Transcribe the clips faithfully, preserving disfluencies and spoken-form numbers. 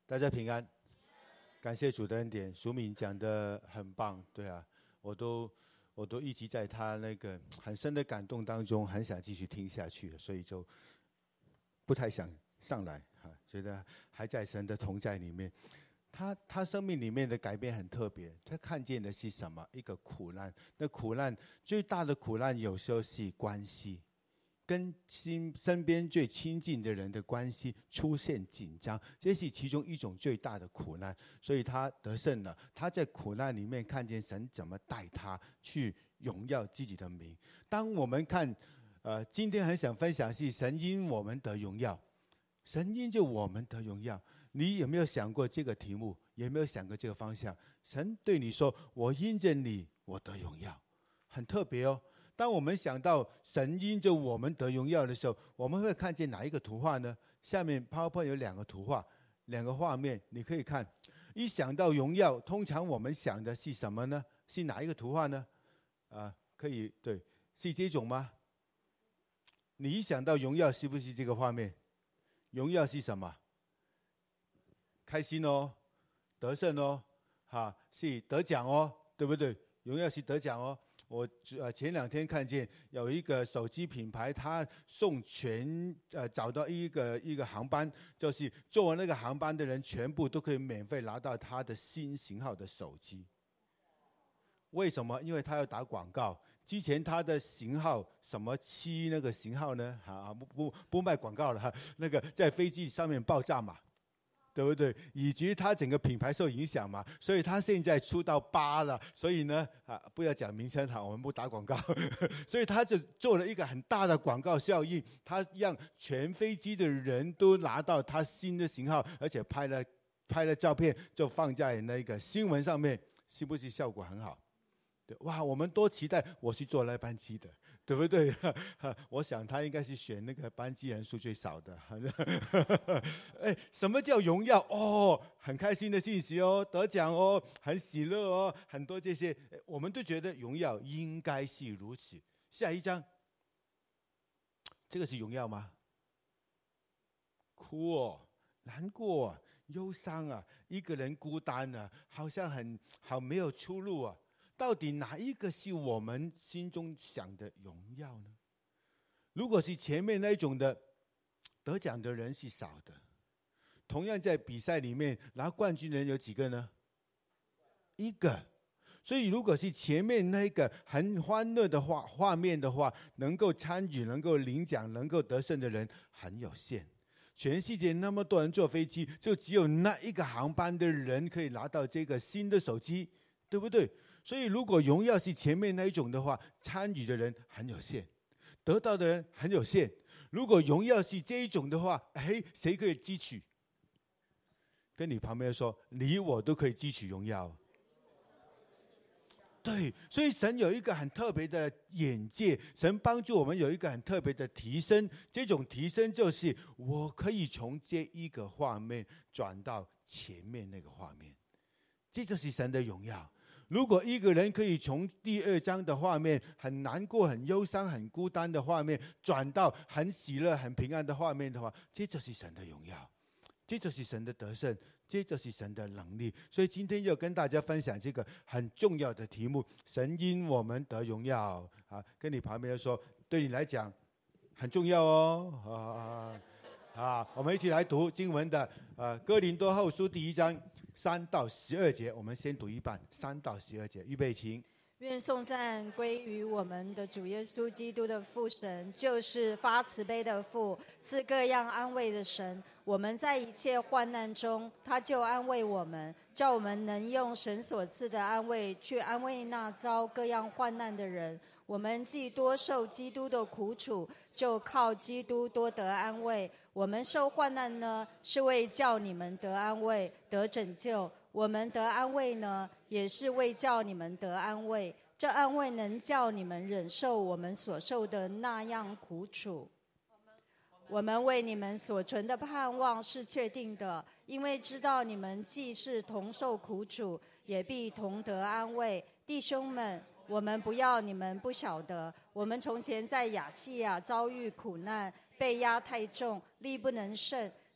大家平安，感谢主的恩典。淑敏讲的很棒，对啊，我都我都一直在他那个很深的感动当中，很想继续听下去，所以就不太想上来哈，觉得还在神的同在里面。他他生命里面的改变很特别，他看见的是什么？一个苦难。那苦难最大的苦难，有时候是关系。跟亲身边最亲近的人的关系出现紧张，这是其中一种最大的苦难，所以他得胜了。他在苦难里面看见神怎么带他去荣耀自己的名。当我们看，呃，今天很想分享是神因我们得荣耀，神因就我们得荣耀。你有没有想过这个题目？有没有想过这个方向？神对你说：“我因着你，我得荣耀。”很特别哦。当我们想到神因着我们得荣耀的时候，我们会看见哪一个图画呢？下面 PowerPoint 有两个图画，两个画面，你可以看。一想到荣耀，通常我们想的是什么呢？是哪一个图画呢？啊，可以，对，是这种吗？你一想到荣耀，是不是这个画面？荣耀是什么？开心哦，得胜哦，哈，是得奖哦，对不对？荣耀是得奖哦。我呃前两天看见有一个手机品牌，他送全呃找到一个一个航班，就是坐那个航班的人全部都可以免费拿到他的新型号的手机。为什么？因为他要打广告。之前他的型号什么七那个型号呢？啊不不不卖广告了哈，那个在飞机上面爆炸嘛。对不对？以及他整个品牌受影响嘛，所以他现在出到八了，所以呢，啊，不要讲名称哈，我们不打广告，所以他就做了一个很大的广告效应，他让全飞机的人都拿到他新的型号，而且拍了拍了照片，就放在那个新闻上面，是不是效果很好？对，哇，我们多期待我去坐那班机的。对不对？我想他应该是选那个班机人数最少的。哎，什么叫荣耀？哦，很开心的信息哦，得奖哦，很喜乐哦，很多这些，我们都觉得荣耀应该是如此。下一章，这个是荣耀吗？哭哦，难过啊，忧伤啊，一个人孤单啊，好像很好没有出路啊。到底哪一个是我们心中想的荣耀呢？如果是前面那种的，得奖的人是少的。同样在比赛里面拿冠军的人有几个呢？一个。所以如果是前面那个很欢乐的画画面的话，能够参与、能够领奖、能够得胜的人很有限。全世界那么多人坐飞机，就只有那一个航班的人可以拿到这个新的手机，对不对？所以如果荣耀是前面那一种的话，参与的人很有限，得到的人很有限。如果荣耀是这一种的话，哎，谁可以汲取？跟你旁边说，你我都可以汲取荣耀。对，所以神有一个很特别的眼界，神帮助我们有一个很特别的提升。这种提升就是我可以从这一个画面转到前面那个画面，这就是神的荣耀。如果一个人可以从第二章的画面很难过、很忧伤、很孤单的画面，转到很喜乐、很平安的画面的话，这就是神的荣耀，这就是神的得胜，这就是神的能力。所以今天要跟大家分享这个很重要的题目：神因我们得荣耀。啊，跟你旁边说，对你来讲很重要哦。啊啊，我们一起来读经文的，呃，哥林多后书第一章。三到十二节，我们先读一半。三到十二节，预备，请。 愿颂赞归于我们的主耶稣基督的父神，就是发慈悲的父，赐各样安慰的神。我们在一切患难中，他就安慰我们，叫我们能用神所赐的安慰去安慰那遭各样患难的人。我们既多受基督的苦楚，就靠基督多得安慰。我们受患难呢，是为叫你们得安慰、得拯救；我们得安慰呢，也是为叫你们得安慰。这安慰能叫你们忍受我们所受的那样苦楚。我们为你们所存的盼望是确定的，因为知道你们既是同受苦楚，也必同得安慰。弟兄们，我们不要你们不晓得，我们从前在亚细亚遭遇苦难，被压太重，力不能胜，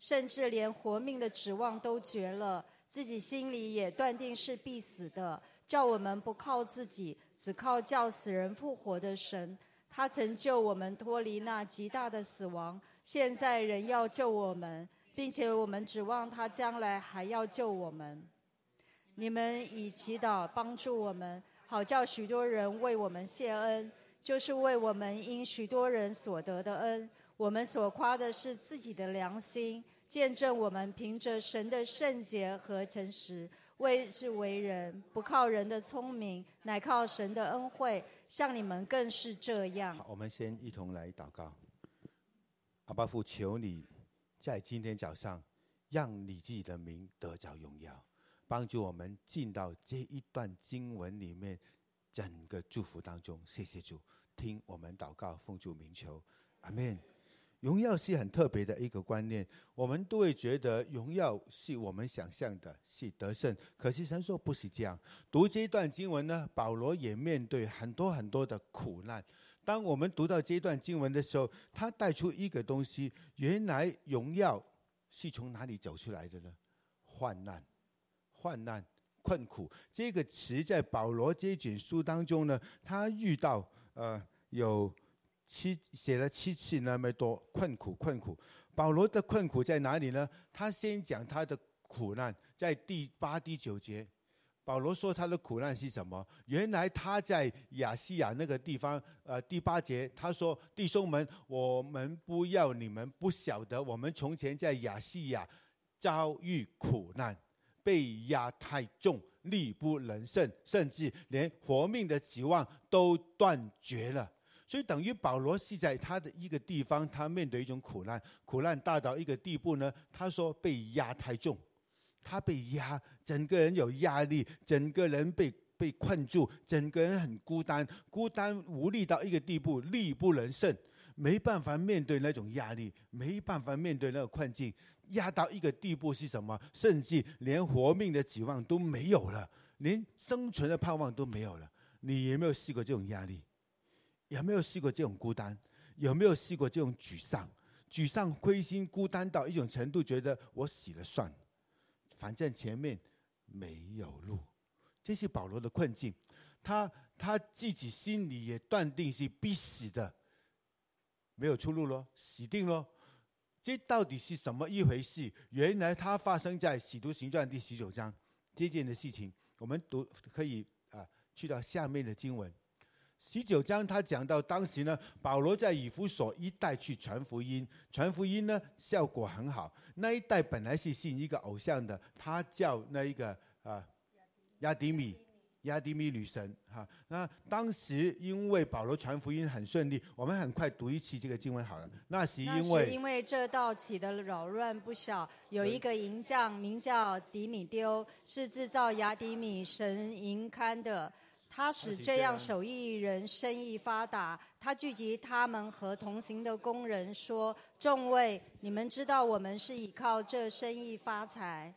甚至连活命的指望都绝了，自己心里也断定是必死的，叫我们不靠自己，只靠叫死人复活的神。他曾救我们脱离那极大的死亡，现在仍要救我们，并且我们指望他将来还要救我们。你们以祈祷帮助我们，好叫许多人为我们谢恩，就是为我们因许多人所得的恩。我们所夸的是自己的良心，见证我们凭着神的圣洁和诚实，为是为人，不靠人的聪明，乃靠神的恩惠，像你们更是这样。 好，我们先一同来祷告。阿爸父，求你在今天早上让你自己的名得着荣耀，帮助我们进到这一段经文里面整个祝福当中。谢谢主，听我们祷告，奉主名求，阿们。荣耀是很特别的一个观念，我们都会觉得荣耀是我们想象的，是得胜。可是神说不是这样。读这一段经文呢，保罗也面对很多很多的苦难。当我们读到这一段经文的时候，他带出一个东西，原来荣耀是从哪里走出来的呢？患难，患难，困苦。这个词在保罗这一卷书当中呢，他遇到呃有七写了七次那么多困苦困苦。保罗的困苦在哪里呢？他先讲他的苦难，在第八第九节，保罗说他的苦难是什么？原来他在亚细亚那个地方，呃，第八节他说：“弟兄们，我们不要你们不晓得，我们从前在亚细亚遭遇苦难，被压太重，力不能胜，甚至连活命的指望都断绝了。”所以等于保罗是在他的一个地方，他面对一种苦难，苦难大到一个地步呢，他说被压太重，他被压，整个人有压力，整个人被被困住，整个人很孤单，孤单无力到一个地步，力不能胜，没办法面对那种压力，没办法面对那个困境，压到一个地步是什么？甚至连活命的指望都没有了，连生存的盼望都没有了。你有没有试过这种压力？有没有试过这种孤单？有没有试过这种沮丧？沮丧、灰心、孤单到一种程度，觉得我死了算了，反正前面没有路。这是保罗的困境，他他自己心里也断定是必死的，没有出路咯，死定咯。这到底是什么一回事？原来它发生在《使徒行传》第十九章这件的事情。我们读可以啊，去到下面的经文。十九章他讲到，当时呢，保罗在以弗所一带去传福音，传福音呢效果很好。那一带本来是信一个偶像的，他叫那一个啊亚底米，亚底米女神哈。那当时因为保罗传福音很顺利，我们很快读一期这个经文好了。那是因为那是因为这道起的扰乱不小，有一个银匠名叫底米丢，是制造亚底米神银龛的。他使这样手艺人生意发达，他聚集他们和同行的工人说：“众位，你们知道我们是依靠这生意发财。”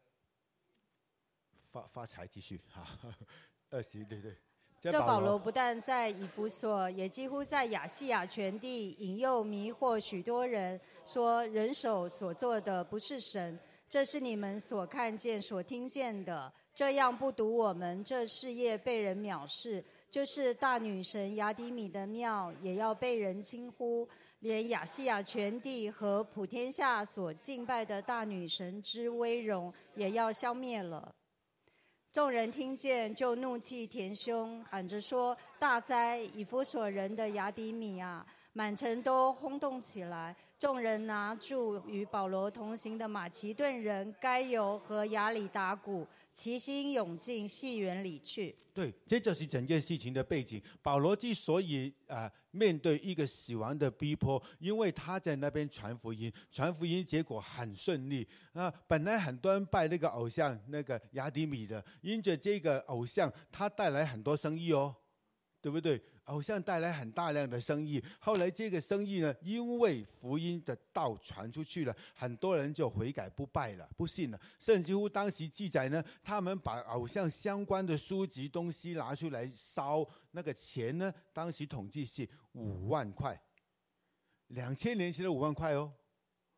发发财继续哈，二十对对。 这保罗不但在以弗所，也几乎在亚细亚全地引诱迷惑许多人，说人手所做的不是神，这是你们所看见、所听见的。这样不独我们这事业被人藐视，就是大女神雅底米的庙也要被人轻忽，连亚细亚全地和普天下所敬拜的大女神之威荣也要消灭了。众人听见，就怒气填胸，喊着说：“大哉！以弗所人的雅底米啊！”满城都轰动起来。众人拿住与保罗同行的马其顿人该犹和亚里达古，齐心涌进戏园里去。 对，这就是整件事情的背景。保罗之所以啊、呃、面对一个死亡的逼迫，因为他在那边传福音，传福音结果很顺利。啊，本来很多人拜那个偶像，那个亚底米的，因着这个偶像，他带来很多生意哦，对不对？偶像带来很大量的生意，后来这个生意呢，因为福音的道传出去了，很多人就悔改不拜了，不信了。甚至乎当时记载呢，他们把偶像相关的书籍东西拿出来烧，那个钱呢，当时统计是五万块，两千年前的五万块哦。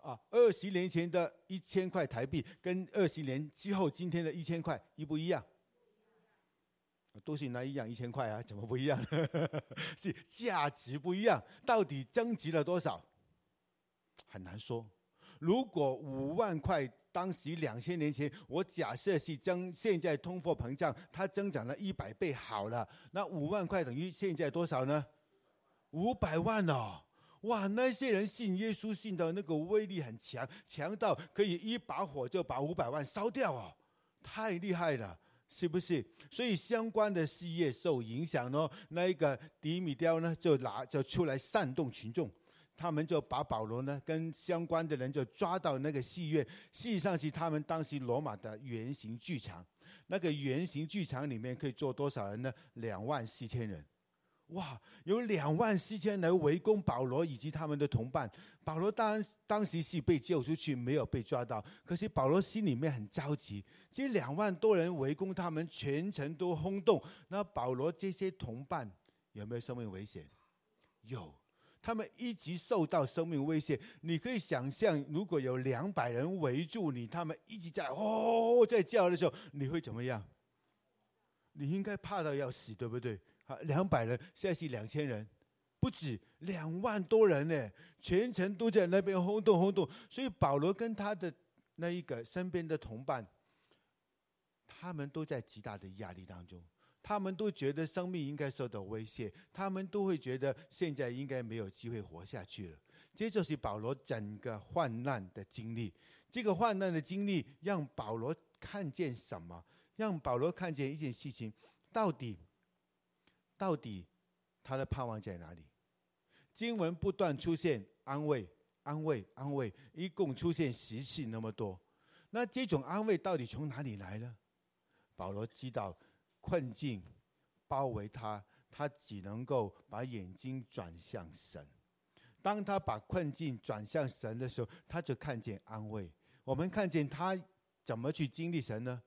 啊，二十年前的一千块台币跟二十年之后今天的一千块一不一样？都是那一样一千块啊，怎么不一样？是价值不一样，到底增值了多少？很难说。如果五万块，当时两千年前，我假设是增，现在通货膨胀，它增长了一百倍好了，那五万块等于现在多少呢？五百万哦！哇，那些人信耶稣信的那个威力很强，强到可以一把火就把五百万烧掉哦，太厉害了，是不是？所以相关的事业受影响呢，那一个迪米雕呢就拿就出来煽动群众。他们就把保罗呢跟相关的人就抓到那个戏院，事实上是他们当时罗马的圆形剧场。那个圆形剧场里面可以坐多少人呢？两万四千人。哇，有两万四千人来围攻保罗以及他们的同伴。保罗当然当时是被救出去，没有被抓到。可是保罗心里面很着急，这两万多人围攻他们，全城都轰动。那保罗这些同伴有没有生命危险？有。他们一直受到生命威胁，你可以想象，如果有两百人围住你，他们一直在哦在叫的时候，你会怎么样？你应该怕到要死，对不对？啊，两百人，现在是两千人，不止两万多人呢，全程都在那边轰动轰动。所以保罗跟他的那一个身边的同伴，他们都在极大的压力当中。他们都觉得生命应该受到威胁，他们都会觉得现在应该没有机会活下去了。这就是保罗整个患难的经历。这个患难的经历让保罗看见什么？让保罗看见一件事情，到底到底他的盼望在哪里？经文不断出现安慰安慰安慰，一共出现十次那么多。那这种安慰到底从哪里来呢？保罗知道困境包围他，他只能够把眼睛转向神。当他把困境转向神的时候，他就看见安慰。我们看见他怎么去经历神呢？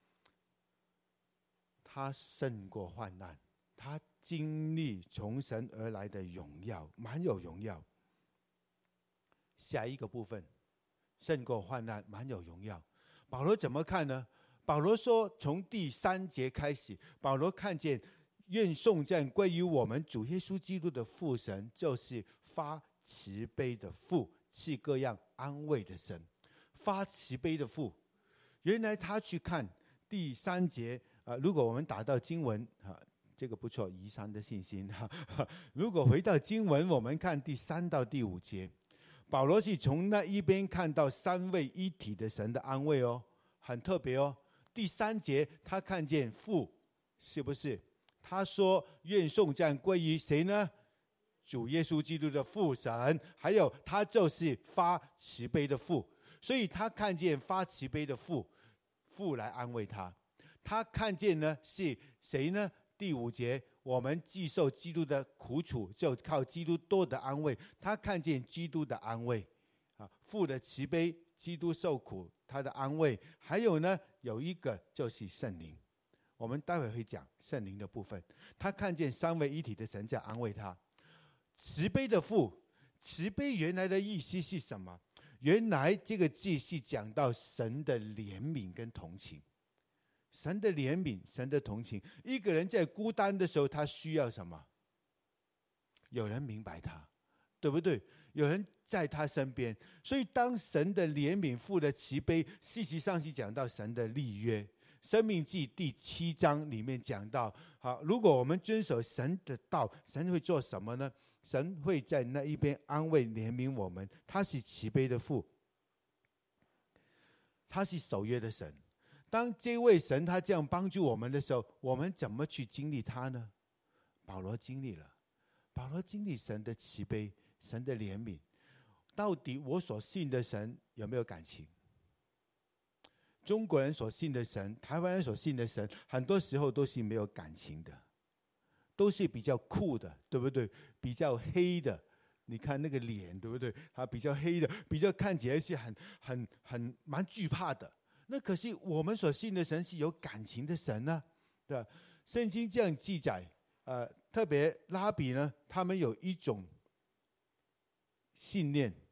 他胜过患难，他经历从神而来的荣耀，满有荣耀。下一个部分，胜过患难，满有荣耀。保罗怎么看呢？保罗说，从第三节开始，保罗看见愿颂赞归于我们主耶稣基督的父神，就是发慈悲的父，赐各样安慰的神。发慈悲的父，原来他去看第三节，呃、如果我们打到经文，啊、这个不错，移山的信心。哈哈，如果回到经文，我们看第三到第五节，保罗是从那一边看到三位一体的神的安慰哦，很特别哦。第三节他看见父，是不是？他说愿颂赞归于谁呢？主耶稣基督的父神，还有他就是发慈悲的父。所以他看见发慈悲的父，父来安慰他。他看见呢是谁呢？第五节，我们既受基督的苦楚，就靠基督多的安慰。他看见基督的安慰，啊，父的慈悲，基督受苦，他的安慰。还有呢，有一个就是圣灵。我们待会会讲圣灵的部分。他看见三位一体的神在安慰他。慈悲的父，慈悲原来的意思是什么？原来这个字是讲到神的怜悯跟同情。神的怜悯，神的同情。一个人在孤单的时候，他需要什么？有人明白他，对不对？有人在他身边。所以当神的怜悯，父的慈悲，事实上是讲到神的立约。申命记第七章里面讲到，好，如果我们遵守神的道，神会做什么呢？神会在那一边安慰怜悯我们。他是慈悲的父，他是守约的神。当这位神他这样帮助我们的时候，我们怎么去经历他呢？保罗经历了，保罗经历神的慈悲，神的怜悯。到底我所信的神有没有感情？中国人所信的神，台湾人所信的神，很多时候都是没有感情的，都是比较酷的，对不对？比较黑的，你看那个脸，对不对？他比较黑的，比较看起来是很很很蛮惧怕的。那可是我们所信的神是有感情的神呢、啊，对吧？圣经这样记载，呃，特别拉比呢，他们有一种信念，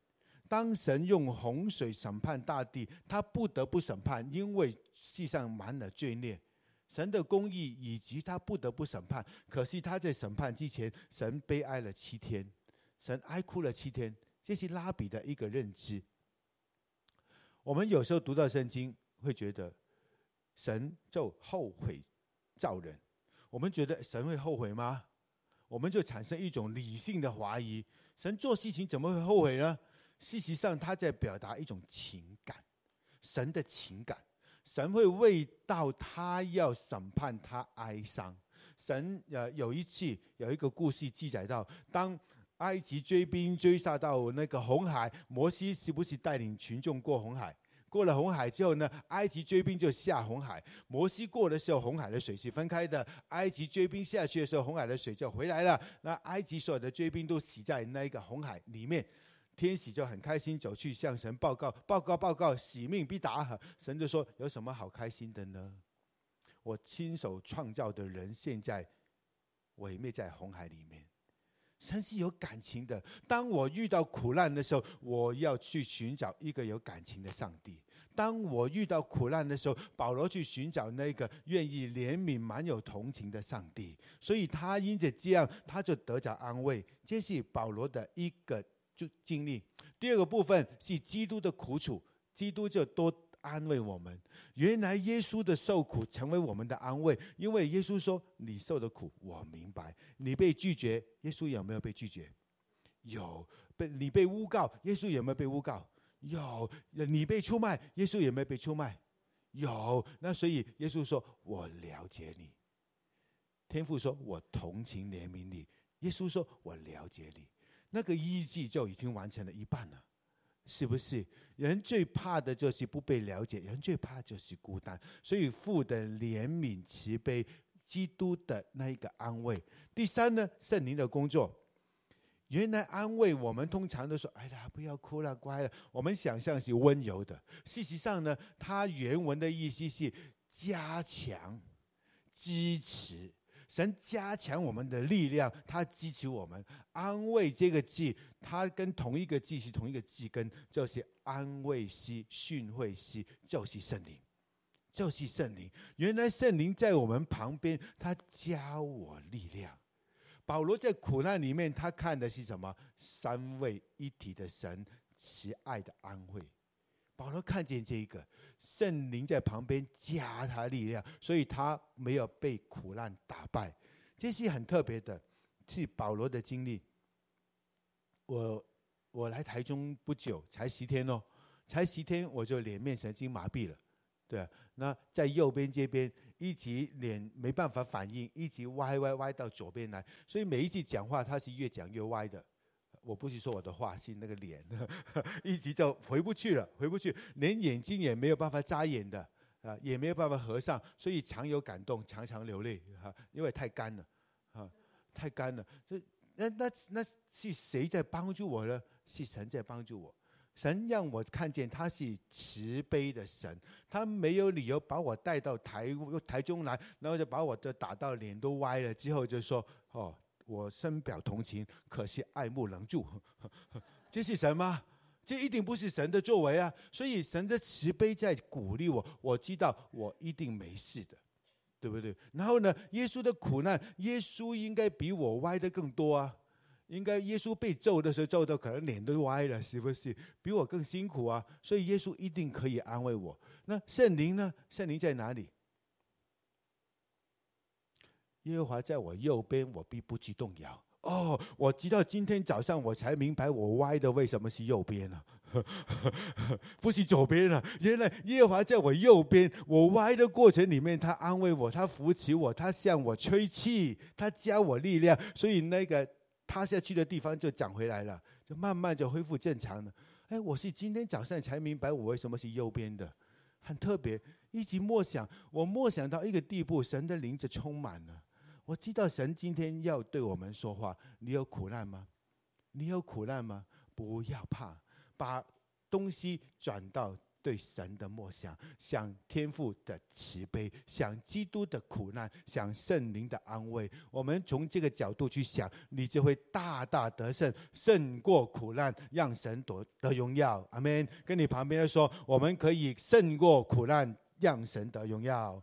当神用洪水审判大地，他不得不审判，因为世上满了罪孽。神的公义以及他不得不审判，可是他在审判之前，神悲哀了七天，神哀哭了七天，这是拉比的一个认知。我们有时候读到圣经，会觉得神就后悔造人，我们觉得神会后悔吗？我们就产生一种理性的怀疑，神做事情怎么会后悔呢？事实上他在表达一种情感，神的情感。神会为到他要审判他哀伤。神呃有一次有一个故事记载到，当埃及追兵追杀到那个红海，摩西是不是带领群众过红海？过了红海之后呢，埃及追兵就下红海。摩西过的时候，红海的水是分开的；埃及追兵下去的时候，红海的水就回来了。那埃及所有的追兵都死在那个红海里面。天使就很开心走去向神报告，报告报告，使命必达。神就说：有什么好开心的呢？我亲手创造的人现在毁灭在红海里面。神是有感情的。当我遇到苦难的时候，我要去寻找一个有感情的上帝。当我遇到苦难的时候，保罗去寻找那个愿意怜悯、满有同情的上帝。所以他因着这样，他就得着安慰。这是保罗的一个经历。第二个部分是基督的苦楚，基督就多安慰我们。原来耶稣的受苦成为我们的安慰，因为耶稣说：你受的苦我明白。你被拒绝，耶稣有没有被拒绝？有。你被诬告，耶稣有没有被诬告？有。你被出卖，耶稣有没有被出卖？有。那所以耶稣说：我了解你。天父说：我同情怜悯你。耶稣说：我了解你。那个医治就已经完成了一半了，是不是？人最怕的就是不被了解，人最怕就是孤单。所以父的怜悯慈悲，基督的那一个安慰。第三呢，圣灵的工作。原来安慰我们通常都说：哎呀，不要哭了，乖了。我们想象是温柔的，事实上呢，它原文的意思是加强、支持。神加强我们的力量，他支持我们。安慰这个字，它跟同一个字是同一个字根，就是安慰师、训诲师，就是圣灵，就是圣灵。原来圣灵在我们旁边，他加我力量。保罗在苦难里面，他看的是什么？三位一体的神慈爱的安慰。保罗看见这个圣灵在旁边加他力量，所以他没有被苦难打败。这是很特别的，是保罗的经历。我我来台中不久，才十天哦，才十天我就脸面神经麻痹了，对啊。那在右边这边一直脸没办法反应，一直歪歪歪到左边来，所以每一次讲话他是越讲越歪的。我不是说我的话，是那个脸一直就回不去了，回不去，连眼睛也没有办法眨眼的，啊，也没有办法合上，所以常有感动，常常流泪，啊，因为太干了，啊，太干了。那那那是谁在帮助我呢？是神在帮助我。神让我看见他是慈悲的神，他没有理由把我带到台台中来，然后就把我这打到脸都歪了，之后就说：哦，我深表同情，可惜爱莫能助。这是神吗？这一定不是神的作为啊！所以神的慈悲在鼓励我，我知道我一定没事的，对不对？然后呢，耶稣的苦难，耶稣应该比我歪的更多啊！应该耶稣被咒的时候，咒到可能脸都歪了，是不是？比我更辛苦啊！所以耶稣一定可以安慰我。那圣灵呢？圣灵在哪里？耶和华在我右边，我必不致动摇。哦，我直到今天早上我才明白，我歪的为什么是右边呢？不是左边了。原来耶和华在我右边，我歪的过程里面，他安慰我，他扶持我，他向我吹气，他加我力量，所以那个塌下去的地方就长回来了，就慢慢就恢复正常了。哎，我是今天早上才明白我为什么是右边的，很特别。一直默想，我默想到一个地步，神的灵就充满了。我知道神今天要对我们说话。你有苦难吗？你有苦难吗？不要怕，把东西转到对神的默想，想天父的慈悲，想基督的苦难，想圣灵的安慰。我们从这个角度去想，你就会大大得胜，胜过苦难，让神得荣耀。阿们。跟你旁边的说，我们可以胜过苦难，让神得荣耀。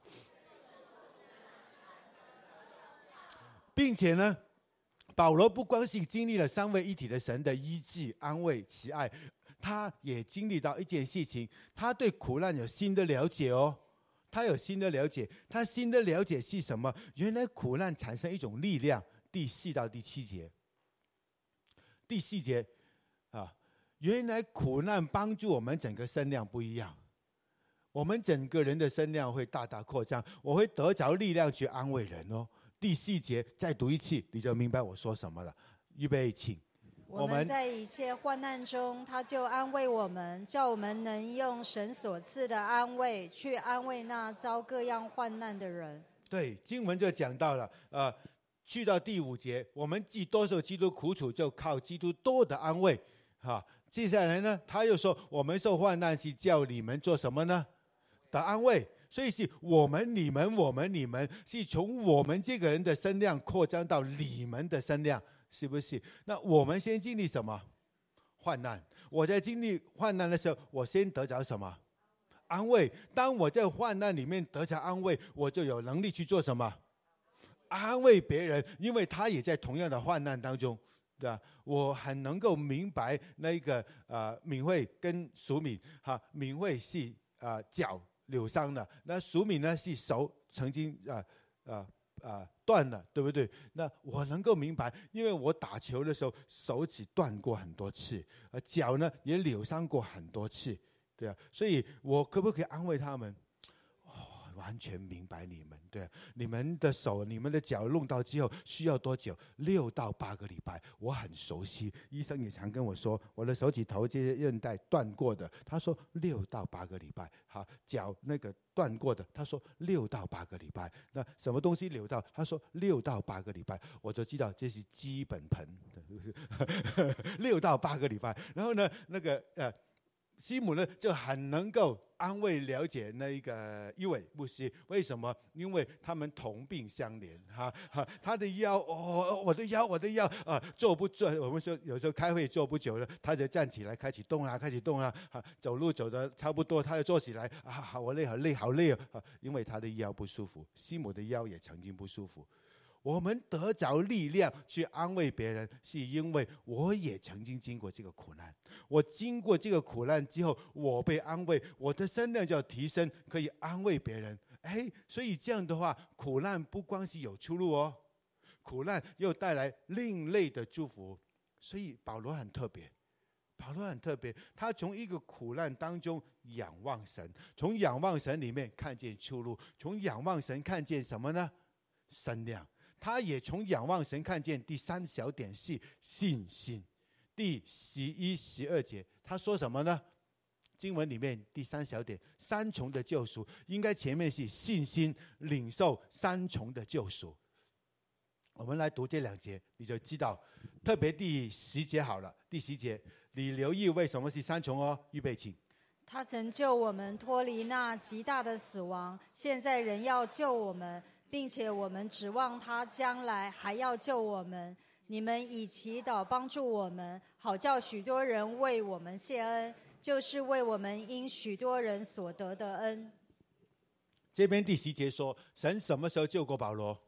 并且呢，保罗不光是经历了三位一体的神的医治、安慰、慈爱，他也经历到一件事情，他对苦难有新的了解哦。他有新的了解，他新的了解是什么？原来苦难产生一种力量。第四到第七节，第四节啊，原来苦难帮助我们整个身量不一样，我们整个人的身量会大大扩张，我会得着力量去安慰人哦。第四节再读一次，你就明白我说什么了。预备，请。 我们在一切患难中，他就安慰我们，叫我们能用神所赐的安慰去安慰那遭各样患难的人。 对，经文就讲到了，呃，去到第五节，我们既多受基督苦楚，就靠基督多的安慰。哈，接下来呢，他又说，我们受患难是叫你们做什么呢？的安慰。所以是我们、你们、我们、你们，是从我们这个人的身量扩张到你们的身量，是不是？那我们先经历什么？患难。我在经历患难的时候，我先得着什么？安慰。当我在患难里面得着安慰，我就有能力去做什么？安慰别人，因为他也在同样的患难当中，对吧？我很能够明白那个呃敏慧跟淑敏哈，敏慧是呃脚扭伤了，那淑敏呢是手曾经啊啊啊断了，对不对？那我能够明白，因为我打球的时候手指断过很多次，呃脚呢也扭伤过很多次，对啊，所以我可不可以安慰他们？完全明白你们，对、啊，你们的手、你们的脚弄到之后需要多久？六到八个礼拜，我很熟悉。医生也常跟我说，我的手指头这些韧带断过的，他说六到八个礼拜。好，脚那个断过的，他说六到八个礼拜。那什么东西扭到？他说六到八个礼拜，我就知道这是基本盆，六到八个礼拜。然后呢，那个呃。西姆呢就很能够安慰了解那一个一位牧师，为什么？因为他们同病相怜，哈哈，他的腰哦，我的腰，我的腰啊，坐不坐？我们说有时候开会坐不久了，他就站起来开始动啊，开始动啊，哈，走路走得差不多，他就坐起来啊，我累，好累，好累啊，因为他的腰不舒服。西姆的腰也曾经不舒服。我们得着力量去安慰别人，是因为我也曾经经过这个苦难。我经过这个苦难之后，我被安慰，我的身量就要提升，可以安慰别人。哎，所以这样的话，苦难不光是有出路哦，苦难又带来另类的祝福。所以保罗很特别，保罗很特别，他从一个苦难当中仰望神，从仰望神里面看见出路，从仰望神看见什么呢？身量。他也从仰望神看见第三小点是信心。第十一、十二节他说什么呢？经文里面第三小点三重的救赎，应该前面是信心领受三重的救赎。我们来读这两节你就知道，特别第十节好了。第十节你留意为什么是三重哦。预备请。 他曾救我们脱离那极大的死亡，现在仍要救我们，并且我们指望他将来还要救我们。你们以祈祷帮助我们，好叫许多人为我们谢恩，就是为我们因许多人所得的恩。 这边第十节说，神什么时候救过保罗？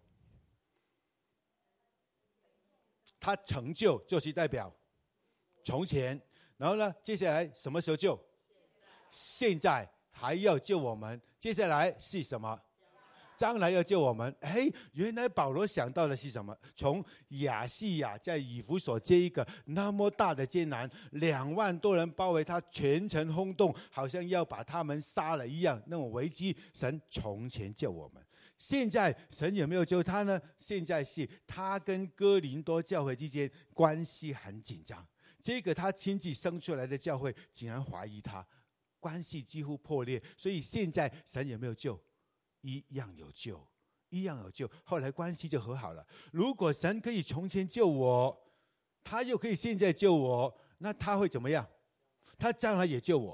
他成就就是代表从前，然后呢，接下来什么时候救？现在还要救我们。接下来是什么？将来要救我们。哎，原来保罗想到的是什么？从亚细亚在以弗所这一个那么大的艰难，两万多人包围他，全城轰动，好像要把他们杀了一样，那种危机，神从前救我们。现在神有没有救他呢？现在是他跟哥林多教会之间关系很紧张，这个他亲自生出来的教会竟然怀疑他，关系几乎破裂。所以现在神有没有救？一样有救，一样有救。后来关系就和好了。如果神可以从前救我，他又可以现在救我，那他会怎么样？他将来也救我。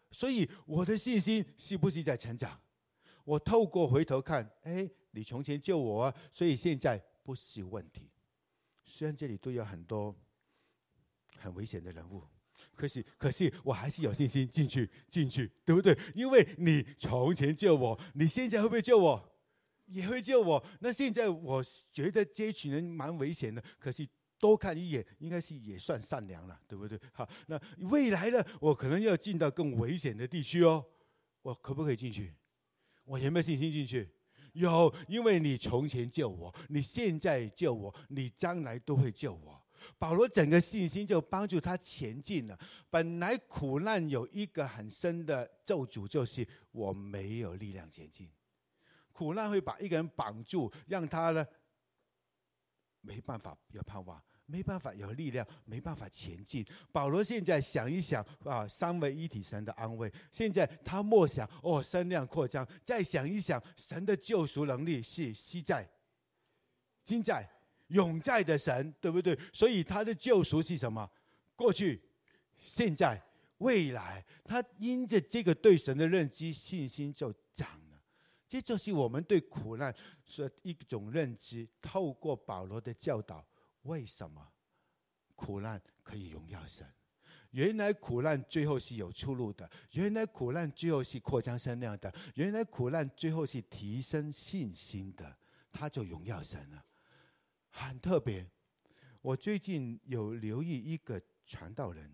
所以我的信心是不是在成长？我透过回头看，哎，你从前救我啊，所以现在不是问题。虽然这里都有很多很危险的人物，可是可是我还是有信心进去进去，对不对？因为你从前救我，你现在会不会救我？也会救我。那现在我觉得这一群人蛮危险的，可是多看一眼，应该是也算善良了，对不对？好，那未来呢，我可能要进到更危险的地区哦，我可不可以进去？我有没有信心进去？有，因为你从前救我，你现在救我，你将来都会救我。保罗整个信心就帮助他前进了。本来苦难有一个很深的咒诅，就是我没有力量前进。苦难会把一个人绑住，让他呢没办法有盼望，没办法有力量，没办法前进。保罗现在想一想啊，三位一体神的安慰。现在他默想哦，声量扩张，再想一想，神的救赎能力是昔在、今在、永在的神，对不对？所以他的救赎是什么？过去、现在、未来。他因着这个对神的认知，信心就长了。这就是我们对苦难是一种认知。透过保罗的教导，为什么苦难可以荣耀神？原来苦难最后是有出路的，原来苦难最后是扩张声量的，原来苦难最后是提升信心的，他就荣耀神了。很特别，我最近有留意一个传道人，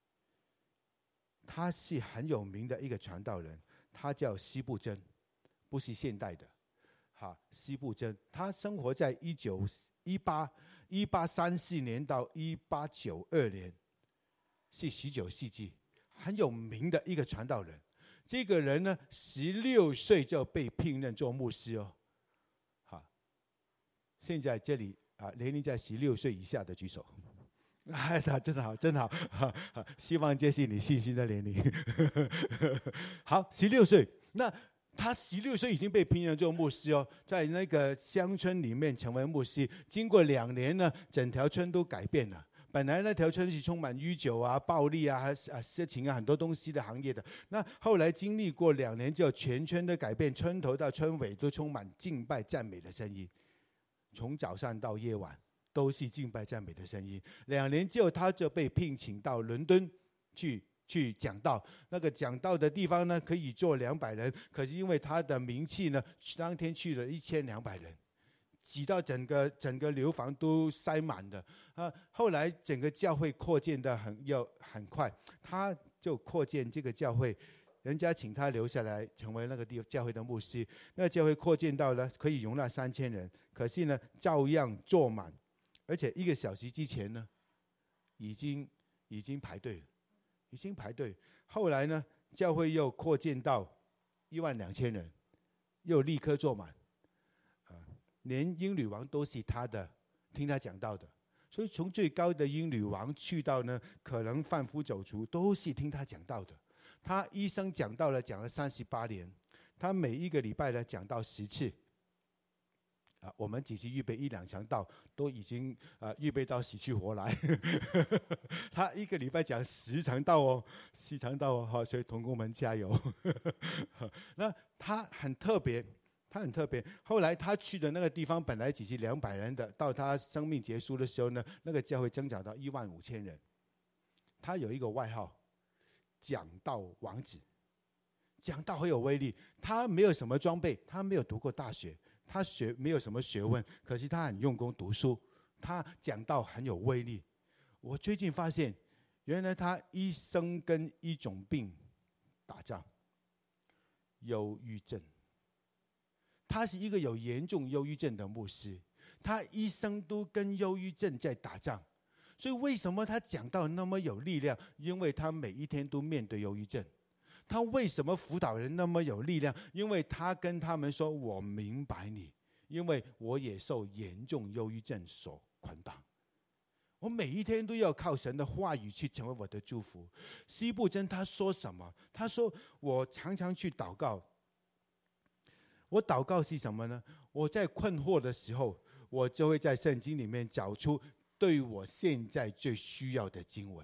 他是很有名的一个传道人，他叫西布真，不是现代的，哈，西布真，他生活在一九一八一八三四年到一八九二年，是十九世纪很有名的一个传道人。这个人呢，十六岁就被聘任做牧师哦，好，现在这里啊，年龄在十六岁以下的举手。哎，真好，真好，希望这是你信心的年龄。好，十六岁，那他十六岁已经被聘任做牧师哦，在那个乡村里面成为牧师。经过两年呢，整条村都改变了。本来那条村是充满酗酒啊、暴力啊、啊色情啊很多东西的行业的。那后来经历过两年之后，全村的改变，村头到村尾都充满敬拜赞美的声音，从早上到夜晚都是敬拜赞美的声音。两年之后，他就被聘请到伦敦去。去讲道，那个讲道的地方呢，可以坐两百人，可是因为他的名气呢，当天去了一千两百人，挤到整个整个流房都塞满的啊。后来整个教会扩建的很要很快，他就扩建这个教会，人家请他留下来成为那个地教会的牧师。那个教会扩建到了可以容纳三千人，可是呢，照样坐满，而且一个小时之前呢，已经已经排队了。已经排队，后来呢，教会又扩建到一万两千人，又立刻坐满，啊，连英女王都是他的，听他讲道的。所以从最高的英女王去到呢，可能贩夫走卒，都是听他讲道的。他一生讲道了，讲了三十八年，他每一个礼拜呢讲道十次。啊，我们只是预备一两场道，都已经啊预备到死去活来。他一个礼拜讲十场道哦，十场道哦，好，所以同工们加油。那他很特别，他很特别。后来他去的那个地方本来只是两百人的，到他生命结束的时候呢，那个教会增长到一万五千人。他有一个外号，讲道王子。讲道很有威力，他没有什么装备，他没有读过大学。他学没有什么学问，可是他很用功读书，他讲道很有威力。我最近发现，原来他一生跟一种病打仗，忧郁症。他是一个有严重忧郁症的牧师，他一生都跟忧郁症在打仗。所以为什么他讲道那么有力量？因为他每一天都面对忧郁症。他为什么辅导人那么有力量？因为他跟他们说：“我明白你，因为我也受严重忧郁症所捆绑。我每一天都要靠神的话语去成为我的祝福。”西布真他说什么？他说：“我常常去祷告。我祷告是什么呢？我在困惑的时候，我就会在圣经里面找出对我现在最需要的经文。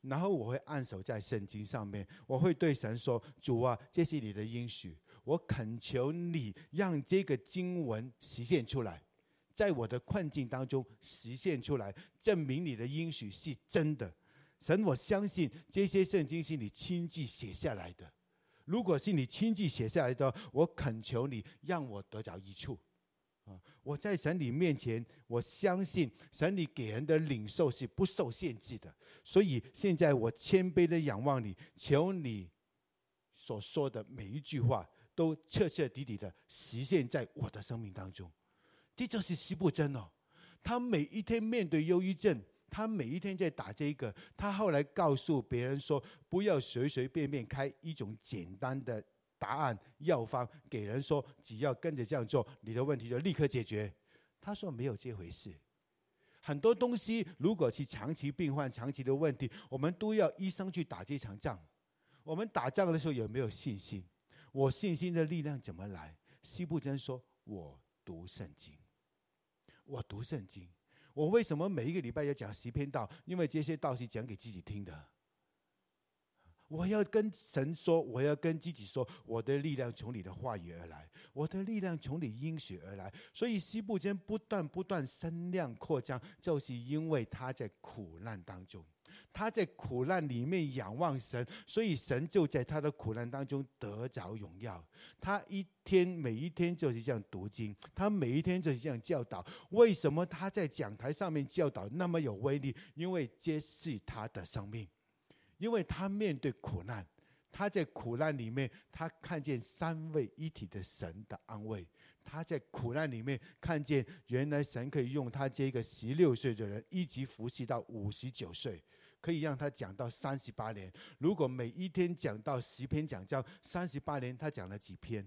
然后我会按手在圣经上面，我会对神说，主啊，这是你的应许，我恳求你让这个经文实现出来，在我的困境当中实现出来，证明你的应许是真的。神，我相信这些圣经是你亲自写下来的，如果是你亲自写下来的，我恳求你让我得着益处。我在神你面前，我相信神你给人的领受是不受限制的，所以现在我谦卑的仰望你，求你所说的每一句话都彻彻底底的实现在我的生命当中。这就是司布真哦，他每一天面对忧郁症，他每一天在打这个，他后来告诉别人说，不要随随便便开一种简单的答案药方给人说，只要跟着这样做，你的问题就立刻解决。他说没有这回事，很多东西如果是长期病患、长期的问题，我们都要医生去打这场仗。我们打仗的时候有没有信心？我信心的力量怎么来？司布真说，我读圣经，我读圣经。我为什么每一个礼拜要讲十篇道？因为这些道是讲给自己听的。我要跟神说，我要跟自己说，我的力量从你的话语而来，我的力量从你应许而来。所以司布真不断不断声量扩张，就是因为他在苦难当中，他在苦难里面仰望神，所以神就在他的苦难当中得着荣耀。他一天每一天就是这样读经，他每一天就是这样教导。为什么他在讲台上面教导那么有威力？因为这是他的生命，因为他面对苦难，他在苦难里面，他看见三位一体的神的安慰。他在苦难里面看见，原来神可以用他这个十六岁的人一直服侍到五十九岁，可以让他讲到三十八年。如果每一天讲到十篇讲章，三十八年他讲了几篇？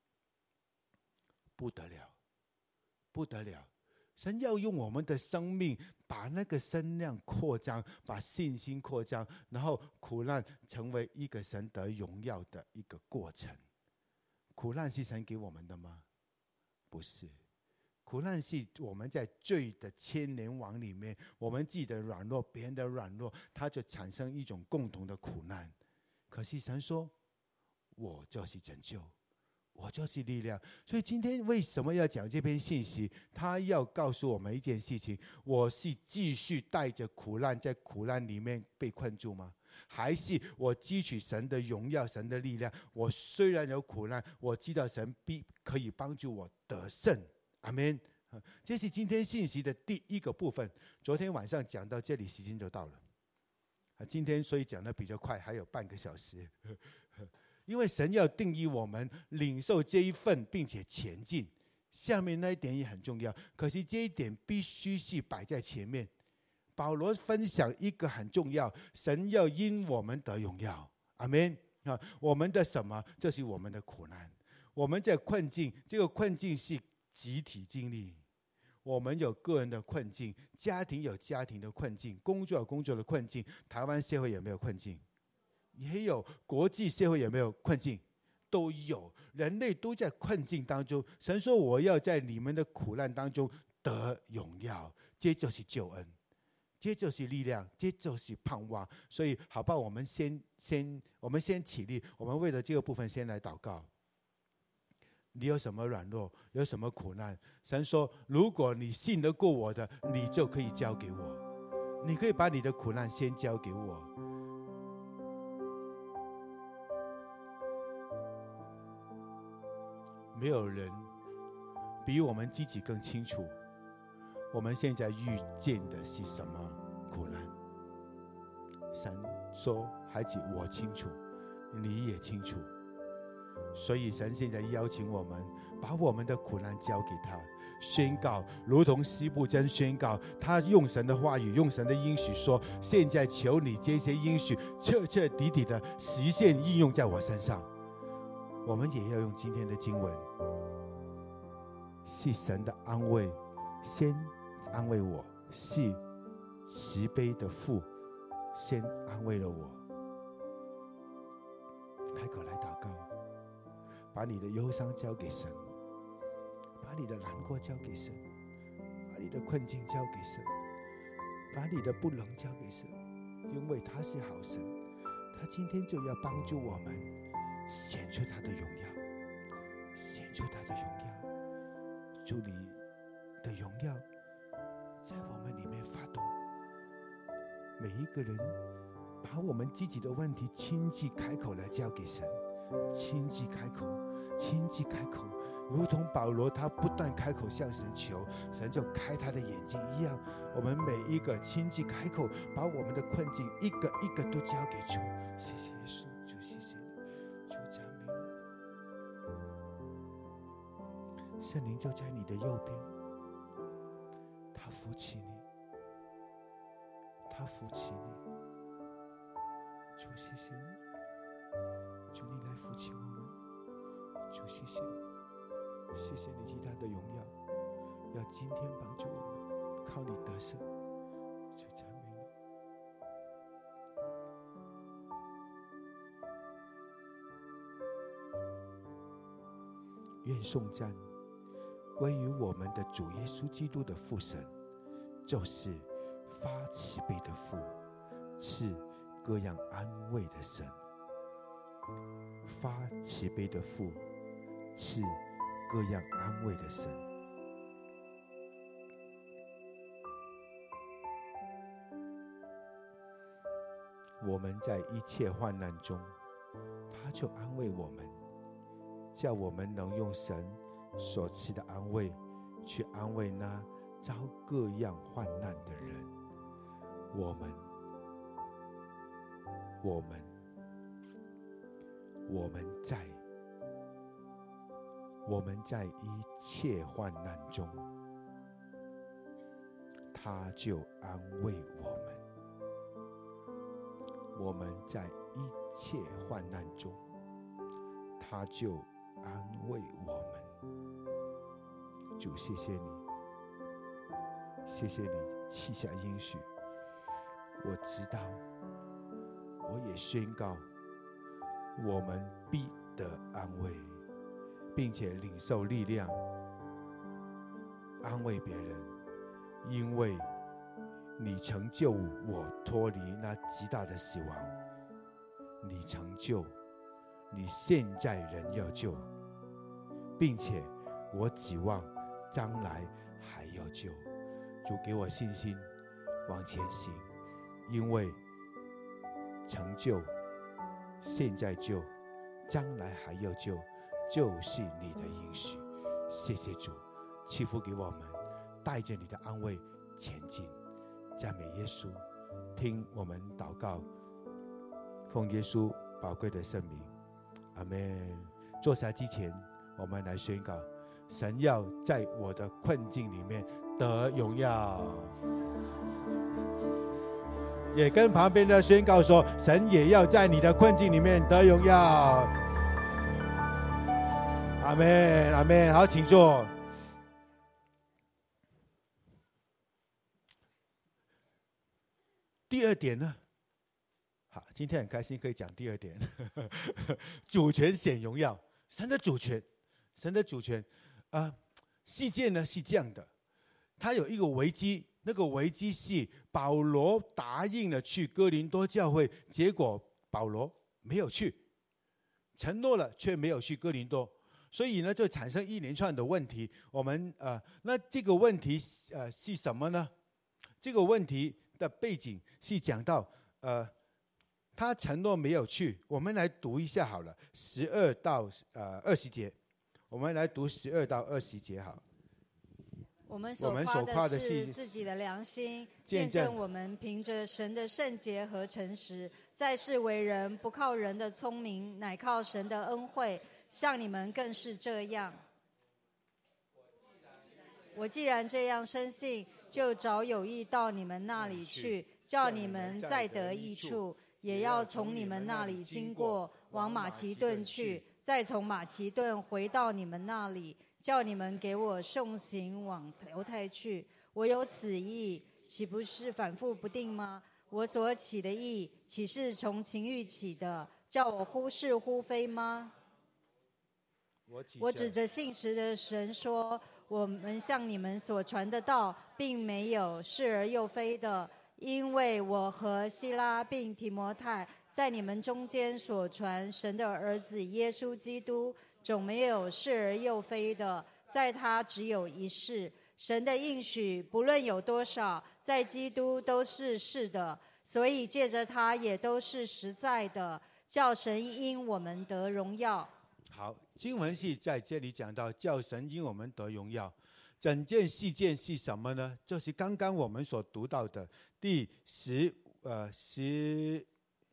不得了，不得了！神要用我们的生命把那个声量扩张，把信心扩张，然后苦难成为一个神得荣耀的一个过程。苦难是神给我们的吗？不是，苦难是我们在罪的牵连网里面，我们自己的软弱，别人的软弱，它就产生一种共同的苦难。可是神说，我就是拯救，我就是力量。所以今天为什么要讲这篇信息？他要告诉我们一件事情：我是继续带着苦难，在苦难里面被困住吗？还是我汲取神的荣耀、神的力量？我虽然有苦难，我知道神必可以帮助我得胜。阿们。这是今天信息的第一个部分。昨天晚上讲到这里，时间就到了。今天所以讲的比较快，还有半个小时。因为神要定义我们领受这一份并且前进，下面那一点也很重要，可是这一点必须是摆在前面。保罗分享一个很重要，神要因我们得荣耀。阿们。我们的什么？这是我们的苦难，我们在困境，这个困境是集体经历。我们有个人的困境，家庭有家庭的困境，工作有工作的困境。台湾社会有没有困境？也有。国际社会有没有困境？都有。人类都在困境当中。神说，我要在你们的苦难当中得荣耀。这就是救恩，这就是力量，这就是盼望。所以好吧，我们先先我们先起立，我们为了这个部分先来祷告。你有什么软弱，有什么苦难，神说，如果你信得过我的，你就可以交给我。你可以把你的苦难先交给我。没有人比我们自己更清楚我们现在遇见的是什么苦难。神说，孩子，我清楚，你也清楚。所以神现在邀请我们把我们的苦难交给他，宣告，如同司布真宣告，他用神的话语，用神的应许说，现在求你这些应许彻彻底底的实现应用在我身上。我们也要用今天的经文，是神的安慰，先安慰我，是慈悲的父先安慰了我。开口来祷告，把你的忧伤交给神，把你的难过交给神，把你的困境交给神，把你的不能交给神。 因为他是好神，他今天就要帮助我们显出他的荣耀，显出他的荣耀。主，你的荣耀在我们里面发动，每一个人把我们自己的问题亲自开口来交给神，亲自开口，亲自开口，如同保罗他不断开口向神求，神就开他的眼睛一样。我们每一个亲自开口，把我们的困境一个一个都交给主。谢谢耶稣，主谢谢你，主赞美你。圣灵就在你的右边，他扶起你，他扶起你。主谢谢你，主你来扶起我们。主谢谢你，谢谢你极大的荣耀，要今天帮助我们，靠你得胜。主赞美你。愿颂赞归于我们的主耶稣基督的父神，就是发慈悲的父，赐各样安慰的神。发慈悲的父，赐各样安慰的神。我们在一切患难中，他就安慰我们，叫我们能用神所赐的安慰去安慰那遭各样患难的人。我们我们我们在我们在一切患难中，他就安慰我们。我们在一切患难中，他就安慰我们。主，谢谢你，谢谢你赐下应许。我知道，我也宣告，我们必得安慰，并且领受力量，安慰别人，因为你成就我脱离那极大的死亡，你成就，你现在仍要救，并且我指望将来还要救。主，给我信心往前行，因为成就，现在救，将来还要救，就是你的应许。谢谢主，赐福给我们，带着你的安慰前进。赞美耶稣，听我们祷告，奉耶稣宝贵的圣名，阿们。坐下之前，我们来宣告，神要在我的困境里面得荣耀。也跟旁边的宣告说，神也要在你的困境里面得荣耀。阿们，阿们。好，请坐。第二点呢，好，今天很开心可以讲第二点，主权显荣耀，神的主权，神的主权啊、呃，事件呢是这样的，他有一个危机，那个危机是保罗答应了去哥林多教会，结果保罗没有去，承诺了却没有去哥林多，所以呢就产生一连串的问题。我们呃，那这个问题呃是什么呢？这个问题的背景是讲到，呃，他承诺没有去，我们来读一下好了，十二到呃二十节，我们来读十二到二十节好。 我们所夸的是自己的良心，见证我们凭着神的圣洁和诚实，在世为人，不靠人的聪明，乃靠神的恩惠，像你们更是这样。我既然这样深信，就找有意到你们那里去，叫你们再得益处，也要从你们那里经过，往马其顿去，再从马其顿回到你们那里，叫你们给我送行往犹太去。我有此意，岂不是反复不定吗？我所起的意，岂是从情欲起的，叫我忽是忽非吗？我指着信实的神说，我们向你们所传的道，并没有是而又非的， 因为我和希拉并提摩太在你们中间所传神的儿子耶稣基督，总没有是而又非的，在他只有一是。神的应许不论有多少，在基督都是是的，所以借着他也都是实在的，叫神因我们得荣耀。 好，经文是在这里讲到叫神因我们得荣耀。整件事件是什么呢？就是刚刚我们所读到的第十呃十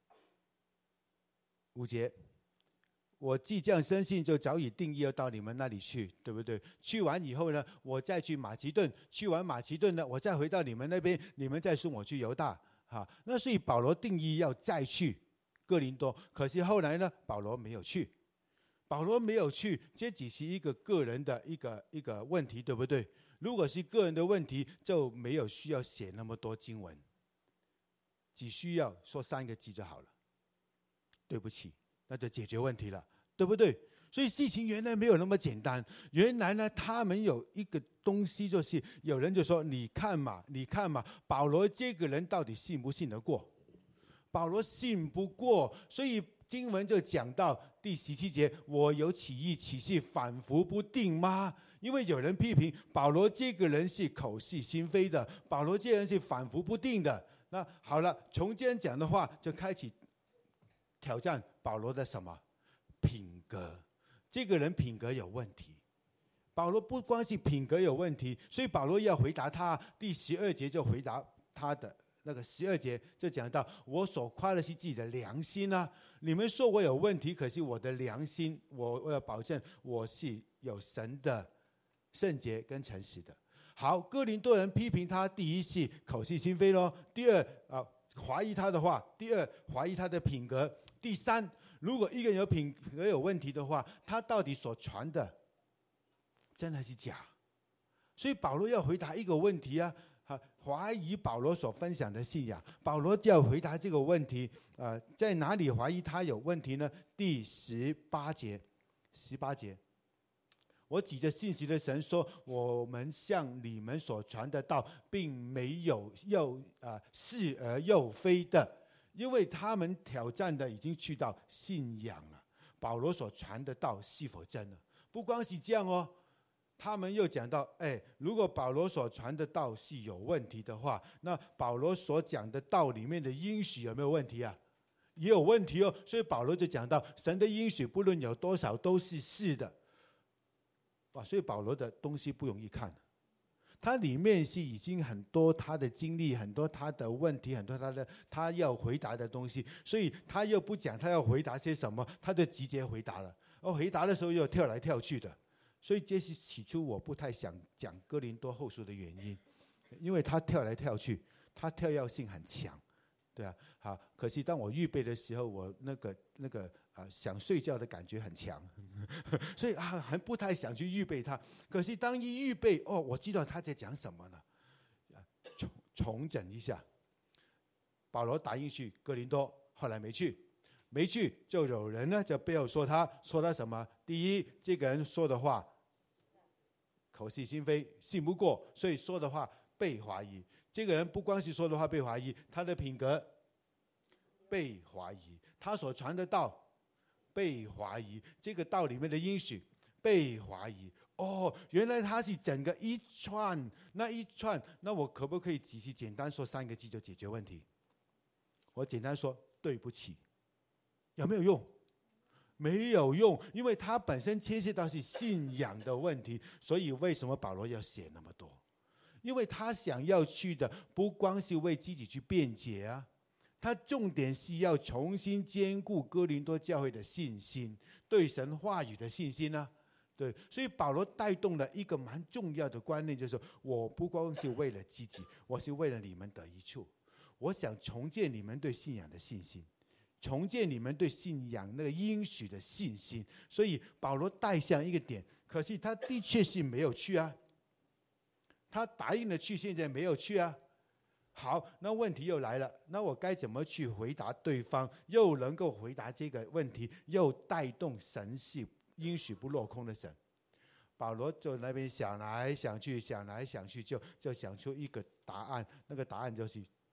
五节。我既这样深信，就早已定义要到你们那里去，对不对？去完以后呢，我再去马其顿，去完马其顿呢，我再回到你们那边，你们再送我去犹大。哈，那所以保罗定义要再去哥林多，可是后来呢，保罗没有去。保罗没有去，这只是一个个人的一个一个问题，对不对？如果是个人的问题，就没有需要写那么多经文，只需要说三个字就好了。对不起，那就解决问题了，对不对？所以事情原来没有那么简单。原来呢，他们有一个东西，就是有人就说：“你看嘛，你看嘛，保罗这个人到底信不信得过？”保罗信不过，所以经文就讲到第十七节：“我有起意，岂是反复不定吗？”因为有人批评保罗这个人是口是心非的，保罗这个人是反复不定的。那好了，从这样讲的话，就开启挑战保罗的什么品格？这个人品格有问题。保罗不光是品格有问题，所以保罗要回答他。第十二节就回答他的那个十二节就讲到：我所夸的是自己的良心啊！你们说我有问题，可是我的良心，我我要保证我是有神的圣洁跟诚实的。好，哥林多人批评他，第一是口是心非咯，第二啊怀疑他的话，第二怀疑他的品格，第三，如果一个人有品格有问题的话，他到底所传的真还是假？所以保罗要回答一个问题啊，怀疑保罗所分享的信仰。保罗就要回答这个问题，呃，在哪里怀疑他有问题呢？第十八节，十八节。我指着信息的神说，我们向你们所传的道，并没有又呃是而又非的，因为他们挑战的已经去到信仰了。保罗所传的道是否真了？不光是这样哦，他们又讲到，哎，如果保罗所传的道是有问题的话，那保罗所讲的道里面的应许有没有问题啊？也有问题哦。所以保罗就讲到，神的应许不论有多少都是是的。哇，所以保罗的东西不容易看，他里面是已经很多他的经历，很多他的问题，很多他的他要回答的东西，所以他又不讲他要回答些什么，他就直接回答了。而回答的时候又跳来跳去的，所以这是起初我不太想讲哥林多后书的原因，因为他跳来跳去，他跳跃性很强，对啊。好，可是当我预备的时候，我那个那个啊想睡觉的感觉很强，所以啊还不太想去预备它。可是当一预备，哦，我知道他在讲什么了，重重整一下。保罗答应去哥林多，后来没去，没去就有人呢就背后说他，说他什么？第一，这个人说的话口是心非，信不过，所以说的话被怀疑。这个人不光是说的话被怀疑，他的品格被怀疑，他所传的道被怀疑，这个道里面的应许被怀疑。哦，原来他是整个一串，那一串，那我可不可以只是简单说三个字就解决问题？我简单说对不起，有没有用？没有用，因为他本身牵涉到是信仰的问题，所以为什么保罗要写那么多？因为他想要去的不光是为自己去辩解啊，他重点是要重新兼顾哥林多教会的信心，对神话语的信心啊。对，所以保罗带动了一个蛮重要的观念，就是我不光是为了自己，我是为了你们得益处。我想重建你们对信仰的信心，重建你们对信仰那个应许的信心。所以保罗带向一个点，可是他的确是没有去啊，他答应了去，现在没有去啊。好，那问题又来了，那我该怎么去回答对方，又能够回答这个问题，又带动神是应许不落空的神？保罗就那边想来想去，想来想去，就就想出一个答案，那个答案就是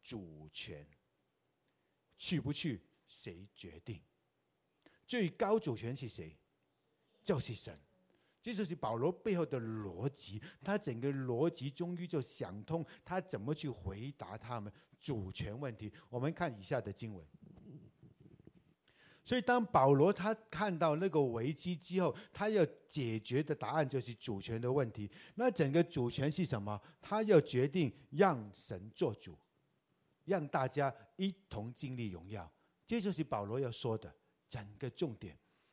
主权，去不去谁决定？最高主权是谁？就是神。这就是保罗背后的逻辑，他整个逻辑终于就想通，他怎么去回答他们主权问题。我们看以下的经文。所以当保罗他看到那个危机之后，他要解决的答案就是主权的问题。那整个主权是什么？他要决定让神做主，让大家一同经历荣耀。这就是保罗要说的整个重点。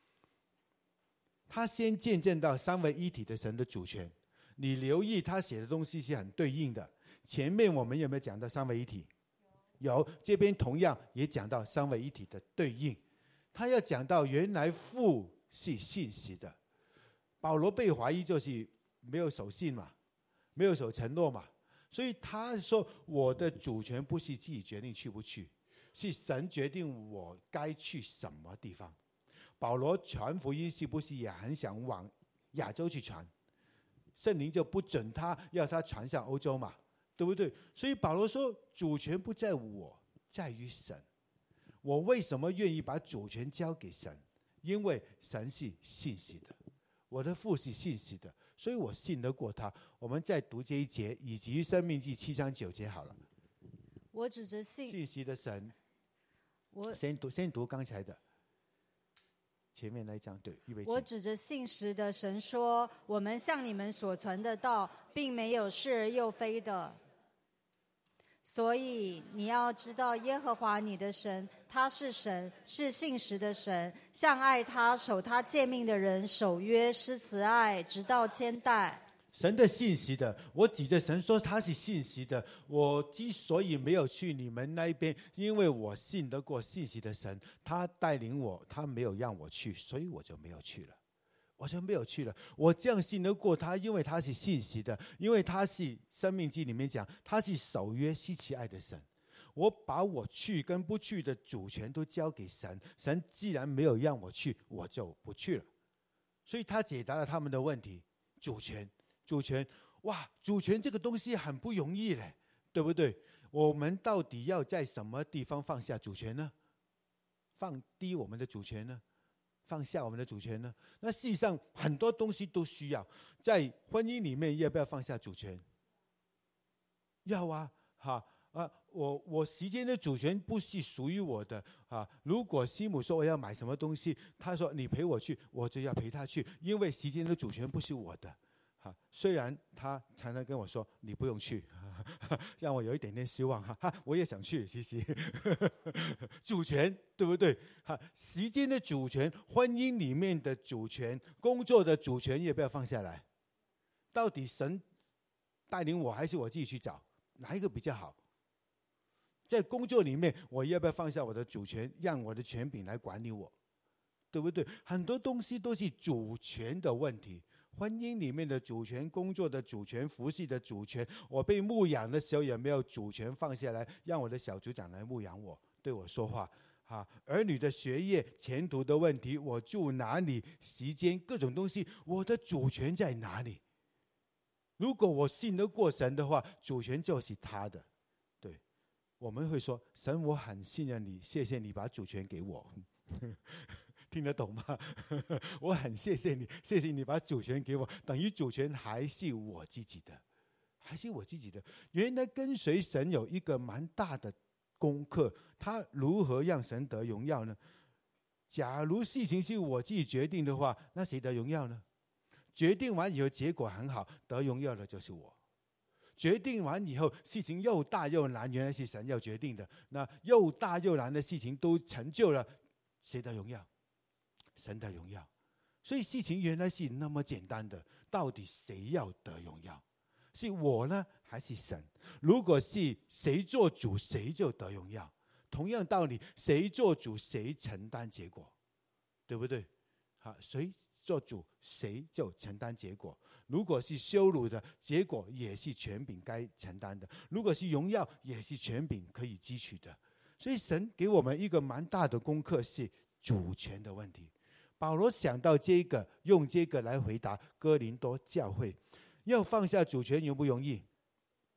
他先见证到三位一体的神的主权，你留意他写的东西是很对应的。前面我们有没有讲到三位一体？有，这边同样也讲到三位一体的对应。他要讲到原来父是信实的，保罗被怀疑就是没有守信嘛，没有守承诺嘛，所以他说我的主权不是自己决定去不去，是神决定我该去什么地方。保罗传福音是不是也很想往亚洲去传？圣灵就不准他，要他传向欧洲嘛，对不对？所以保罗说主权不在我，在于神。我为什么愿意把主权交给神？因为神是信实的，我的父是信实的，所以我信得过他。我们再读这一节，以及申命记七章九节好了。 我指着信信实的神， 我先读先读刚才的前面那一章，对，预备起。 我指着信实的神说，我们向你们所传的道，并没有是而又非的。所以你要知道，耶和华你的神，他是神，是信实的神，向爱他、守他诫命的人守约施慈爱，直到千代。 神的信实的，我指着神说他是信实的。我之所以没有去你们那边，因为我信得过信实的神，他带领我，他没有让我去，所以我就没有去了。我就没有去了。我这样信得过他，因为他是信实的，因为他是生命记里面讲他是守约施慈爱的神。我把我去跟不去的主权都交给神，神既然没有让我去，我就不去了。所以他解答了他们的问题。主权主权，哇，主权这个东西很不容易嘞，对不对？我们到底要在什么地方放下主权呢？放低我们的主权呢？放下我们的主权呢？那事实上很多东西都需要。在婚姻里面要不要放下主权？要啊，哈啊，我我时间的主权不是属于我的啊。如果师母说我要买什么东西，他说你陪我去，我就要陪他去，因为时间的主权不是我的。啊、虽然他常常跟我说你不用去，让我有一点点失望哈。我也想去，其实主权对不对？哈，时间的主权、婚姻里面的主权、工作的主权，要不要放下来？到底神带领我，还是我自己去找？哪一个比较好？在工作里面，我要不要放下我的主权，让我的权柄来管理我？对不对？很多东西都是主权的问题。婚姻里面的主权，工作的主权，服侍的主权，我被牧养的时候有没有主权放下来，让我的小组长来牧养我，对我说话？啊，儿女的学业、前途的问题，我住哪里，时间各种东西，我的主权在哪里？如果我信得过神的话，主权就是他的。对，我们会说，神，我很信任你，谢谢你把主权给我。听得懂吗？我很谢谢你，谢谢你把主权给我，等于主权还是我自己的，还是我自己的。原来跟随神有一个蛮大的功课，他如何让神得荣耀呢？假如事情是我自己决定的话，那谁得荣耀呢？决定完以后结果很好，得荣耀的就是我。决定完以后事情又大又难，原来是神要决定的，那又大又难的事情都成就了，谁得荣耀？神的荣耀。所以事情原来是那么简单的，到底谁要得荣耀？是我呢，还是神？如果是谁做主，谁就得荣耀。同样道理，谁做主，谁承担结果，对不对？好，谁做主，谁就承担结果。如果是羞辱的，结果也是权柄该承担的；如果是荣耀，也是权柄可以汲取的。所以神给我们一个蛮大的功课，是主权的问题。保罗想到这个，用这个来回答哥林多教会。要放下主权容不容易？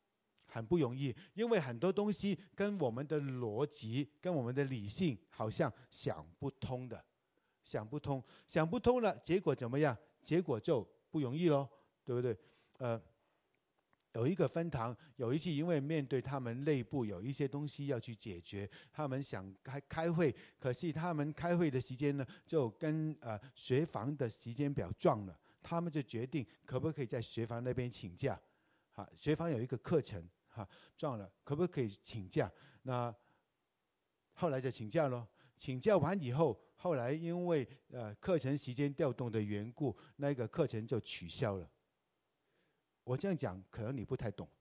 很不容易，因为很多东西跟我们的逻辑、跟我们的理性好像想不通的，想不通，想不通了，结果怎么样？结果就不容易咯，对不对？呃，有一个分堂，有一次因为面对他们内部有一些东西要去解决，他们想开开会，可是他们开会的时间呢，就跟呃学房的时间表撞了，他们就决定可不可以在学房那边请假，哈，学房有一个课程。哈，撞了，可不可以请假？那后来就请假咯。请假完以后，后来因为呃课程时间调动的缘故，那个课程就取消了。我这样讲，可能你不太懂。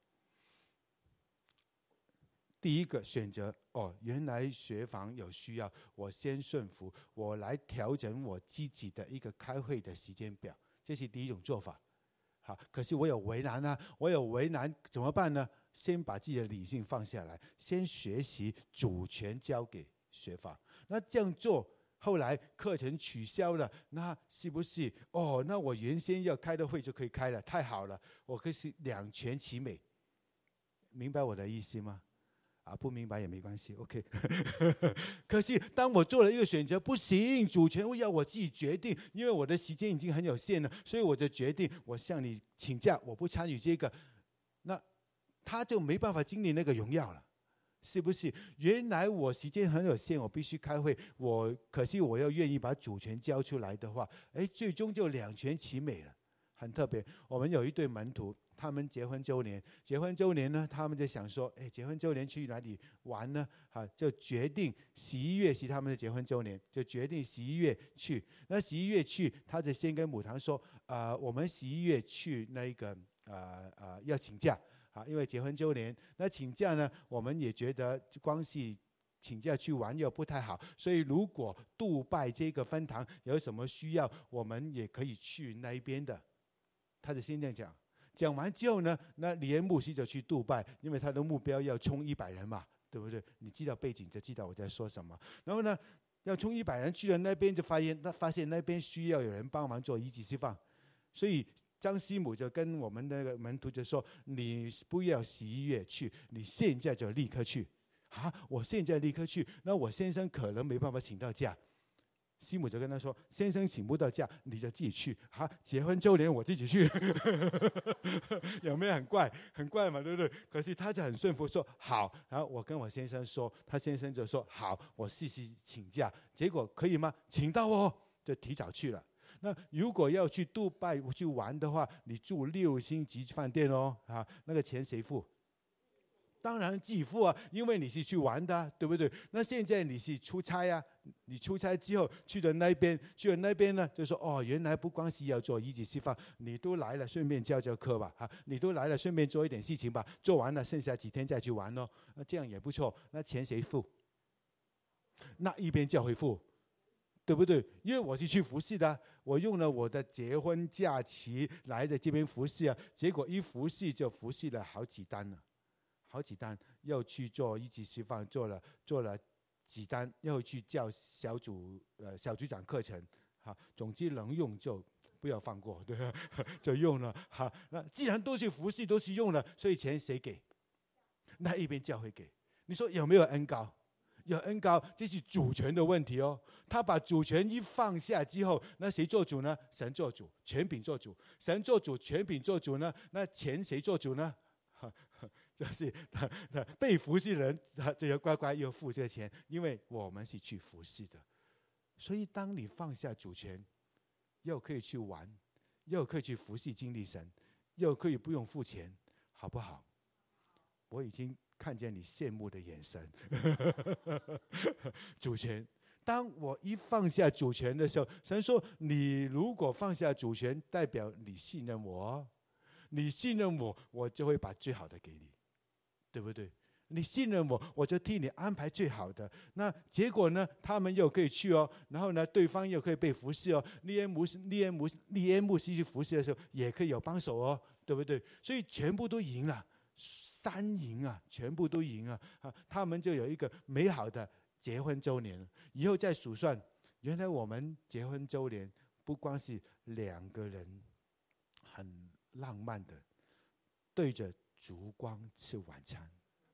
第一个选择，哦，原来学房有需要，我先顺服，我来调整我自己的一个开会的时间表，这是第一种做法。好，可是我有为难啊，我有为难怎么办呢？先把自己的理性放下来，先学习主权交给学房。那这样做，后来课程取消了，那是不是哦？那我原先要开的会就可以开了，太好了，我可以是两全其美。明白我的意思吗？啊，不明白也没关系 ，OK 。可是当我做了一个选择，不行，主权要我自己决定，因为我的时间已经很有限了，所以我就决定，我向你请假，我不参与这个。那他就没办法经历那个荣耀了，是不是？原来我时间很有限，我必须开会，我可是我要愿意把主权交出来的话，哎，最终就两全其美了，很特别。我们有一对门徒，他们结婚周年，结婚周年呢，他们就想说，哎，结婚周年去哪里玩呢？啊，就决定十一月是他们的结婚周年，就决定十一月去。那十一月去，他就先跟母堂说，啊、呃，我们十一月去那个，呃呃，要请假。啊，因为结婚周年，那请假呢，我们也觉得光是请假去玩又不太好，所以如果杜拜这个分堂有什么需要，我们也可以去那一边的。他就先这样讲，讲完之后呢，那李恩牧师就去杜拜，因为他的目标要冲一百人嘛，对不对？你知道背景就知道我在说什么。然后呢，要冲一百人去了那边，就发现那发现那边需要有人帮忙做一级释放，所以张师母就跟我们那个门徒就说：“你不要十一月去，你现在就立刻去。”啊，我现在立刻去，那我先生可能没办法请到假。师母就跟他说：“先生请不到假，你就自己去。啊，结婚周年我自己去。”有没有很怪？很怪嘛，对不对？可是他就很顺服说好。然后我跟我先生说，他先生就说好，我试试请假。结果可以吗？请到哦，就提早去了。那如果要去杜拜去玩的话，你住六星级饭店哦，啊，那个钱谁付？当然自己付啊，因为你是去玩的、啊，对不对？那现在你是出差啊，你出差之后去了那边，去了那边呢，就说哦，原来不光是要做一级释放，你都来了，顺便教教课吧，啊，你都来了，顺便做一点事情吧，做完了剩下几天再去玩哦，那这样也不错。那钱谁付？那一边教会付。对不对？因为我是去服侍的，我用了我的结婚假期来在这边服侍啊，结果一服侍就服侍了好几单了，好几单，又去做一级释放，做了做了几单，又去教小组呃小组长课程，哈，总之能用就不要放过，对吧？就用了，好，那既然都是服侍，都是用了，所以钱谁给？那一边教会给，你说有没有恩膏？有恩膏，这是主权的问题哦。他把主权一放下之后，那谁做主呢？神做主，权柄做主。神做主，权柄做主呢？那钱谁做主呢？就是他他被服侍人，他就要乖乖要付这个钱，因为我们是去服侍的。所以当你放下主权，又可以去玩，又可以去服侍经历神，又可以不用付钱，好不好？我已经看见你羡慕的眼神。主权，当我一放下主权的时候，神说：“你如果放下主权，代表你信任我，你信任我，我就会把最好的给你，对不对？你信任我，我就替你安排最好的。那结果呢？他们又可以去哦，然后呢，对方又可以被服侍哦。利恩牧师、利恩牧、利恩牧师去服侍的时候，也可以有帮手哦，对不对？所以全部都赢了。”三赢啊，全部都赢啊！啊，他们就有一个美好的结婚周年。以后再数算，原来我们结婚周年不光是两个人很浪漫的对着烛光吃晚餐。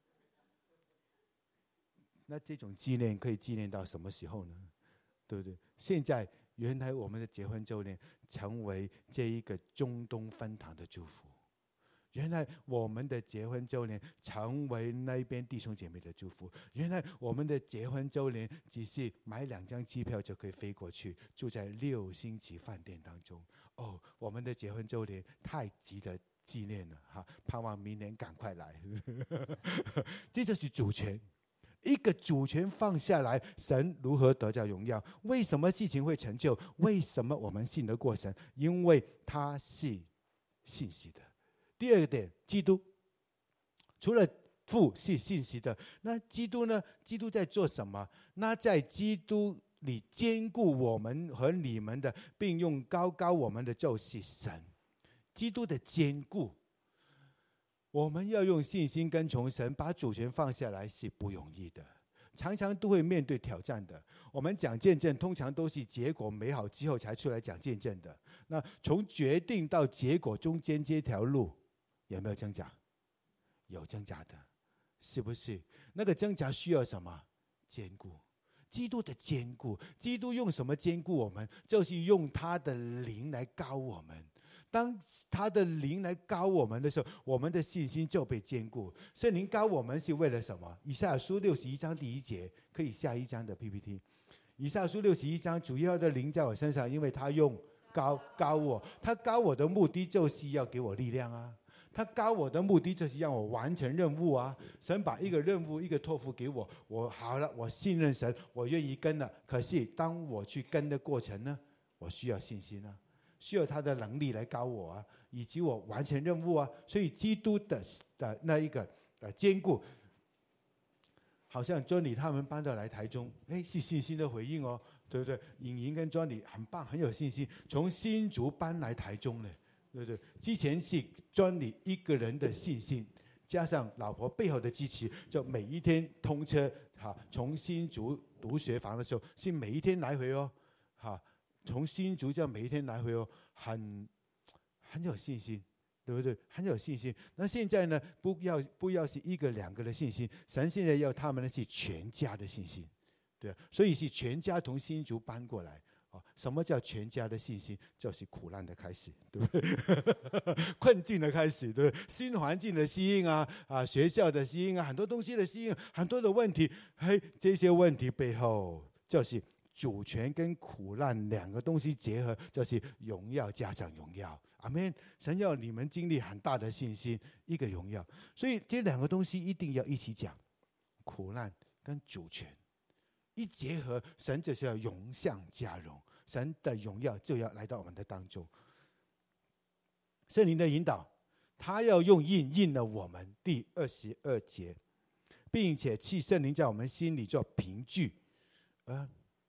那这种纪念可以纪念到什么时候呢？对不对？现在原来我们的结婚周年成为这一个中东分堂的祝福，原来我们的结婚周年成为那边弟兄姐妹的祝福，原来我们的结婚周年只是买两张机票就可以飞过去，住在六星级饭店当中。哦，我们的结婚周年太值得纪念了哈！盼望明年赶快来。这就是主权，一个主权放下来，神如何得着荣耀？为什么事情会成就？为什么我们信得过神？因为他是信息的。第二个点，基督除了父是信息的，那基督呢？基督在做什么？那在基督里坚固我们和你们的，并用高高我们的就是神。基督的坚固，我们要用信心跟从神，把主权放下来是不容易的，常常都会面对挑战的。我们讲见证，通常都是结果美好之后才出来讲见证的。那从决定到结果中间这条路，有没有挣扎？有挣扎的，是不是？那个挣扎需要什么？坚固。基督的坚固，基督用什么坚固我们？就是用他的灵来膏我们。当他的灵来膏我们的时候，我们的信心就被坚固。圣灵膏我们是为了什么？以赛亚书六十一章第一节，可以下一章的 P P T。以赛亚书六十一章，主要的灵在我身上，因为他用膏膏我，他膏我的目的就是要给我力量啊。他膏我的目的就是让我完成任务啊！神把一个任务、一个托付给我，我好了，我信任神，我愿意跟了。可是当我去跟的过程呢，我需要信心啊，需要他的能力来膏我啊，以及我完成任务啊。所以基督的的那一个呃坚固，好像专理他们搬到来台中，哎，是信心的回应哦，对不对？颖莹跟专理很棒，很有信心，从新竹搬来台中呢。对不对？之前是专理一个人的信心，加上老婆背后的支持，就每一天通车，哈，从新竹读学房的时候是每一天来回哦，哈，从新竹这样每一天来回哦，很很有信心，对不对？很有信心。那现在呢，不要不要是一个两个的信心，神现在要他们的是全家的信心，对啊，所以是全家从新竹搬过来。什么叫全家的信心？就是苦难的开始，对不对？困境的开始，对不对？新环境的适应啊，啊，学校的适应啊，很多东西的适应，很多的问题，嘿，这些问题背后就是主权跟苦难两个东西结合，就是荣耀加上荣耀。阿们。神要你们经历很大的信心，一个荣耀，所以这两个东西一定要一起讲，苦难跟主权。一结合，神就是要荣相加荣，神的荣耀就要来到我们的当中。圣灵的引导，他要用印印了我们。第二十二节，并且赐圣灵在我们心里做凭据。呃，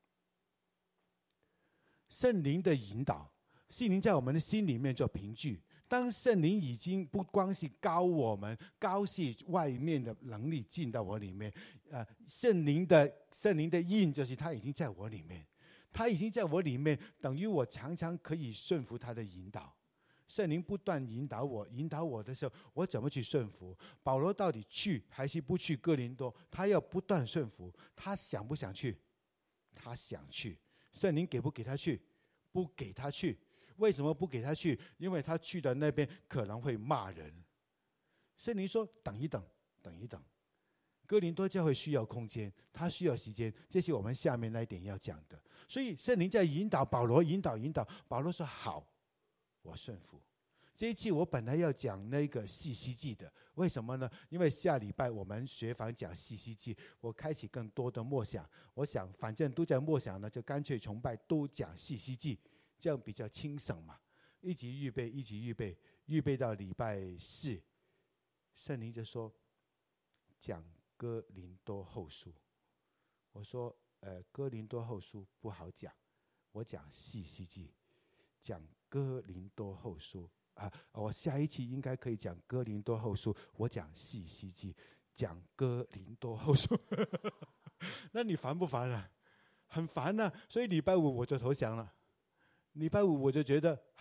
圣灵的引导，圣灵在我们的心里面做凭据。当圣灵已经不光是膏我们，膏是外面的能力进到我里面，呃，圣灵的圣灵的印就是他已经在我里面，他已经在我里面，等于我常常可以顺服他的引导。圣灵不断引导我，引导我的时候，我怎么去顺服？保罗到底去还是不去哥林多？他要不断顺服，他想不想去？他想去。圣灵给不给他去？不给他去。为什么不给他去？因为他去的那边可能会骂人。圣灵说等一等，等一等。哥林多教会需要空间，他需要时间，这是我们下面那一点要讲的。所以圣灵在引导保罗，引导引导。保罗说好，我顺服。这一期我本来要讲那个士师记的，为什么呢？因为下礼拜我们学房讲士师记，我开启更多的默想。我想反正都在默想呢，就干脆崇拜都讲士师记，这样比较轻省嘛。一直预备，一直预备，预备到礼拜四，圣灵就说讲哥林多后书。我说呃，哥林多后书不好讲，我讲士师记，讲哥林多后书。啊，我下一期应该可以讲哥林多后书，我讲士师记，讲哥林多后书。那你烦不烦啊？很烦啊！所以礼拜五我就投降了。礼拜五我就觉得好，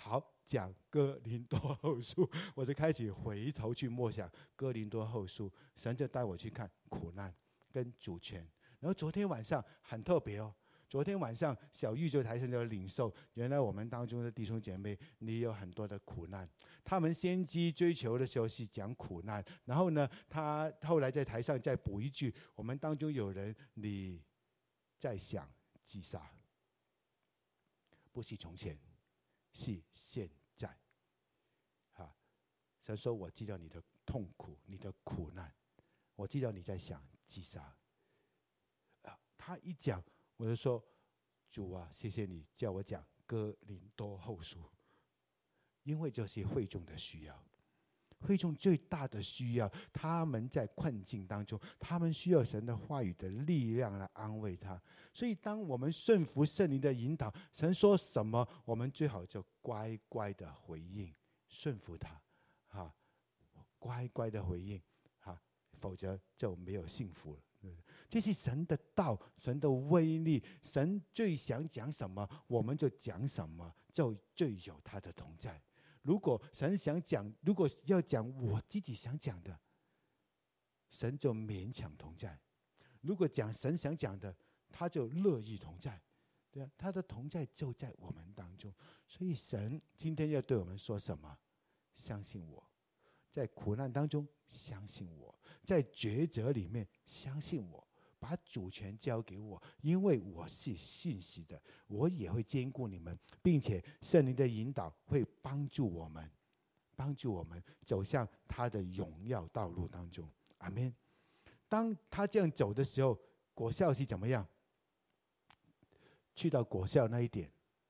讲哥林多后书，我就开始回头去默想哥林多后书，神就带我去看苦难跟主权。然后昨天晚上很特别哦，昨天晚上小玉就台上的领受，原来我们当中的弟兄姐妹，你有很多的苦难。他们先机追求的时候是讲苦难，然后呢，他后来在台上再补一句：我们当中有人你在想击杀，不是从前，是现在。啊，神说：我知道你的痛苦，你的苦难，我知道你在想击杀。啊，他一讲，我就说：主啊，谢谢你叫我讲哥林多后书。因为这是会众的需要，会众最大的需要，他们在困境当中，他们需要神的话语的力量来安慰他。所以当我们顺服圣灵的引导，神说什么，我们最好就乖乖的回应，顺服他，哈，乖乖的回应，哈，否则就没有幸福了。这是神的道，神的威力，神最想讲什么，我们就讲什么，就最有他的同在。如果神想讲，如果要讲我自己想讲的，神就勉强同在；如果讲神想讲的，他就乐意同在。对啊，他的同在就在我们当中。所以神今天要对我们说什么？相信我，在苦难当中相信我，在抉择里面相信我，把主权交给我，因为我是信实的，我也会兼顾你们，并且圣灵的引导会帮助我们，帮助我们走向他的荣耀道路当中。阿们。当他这样走的时候，果效是怎么样？去到果效那一点，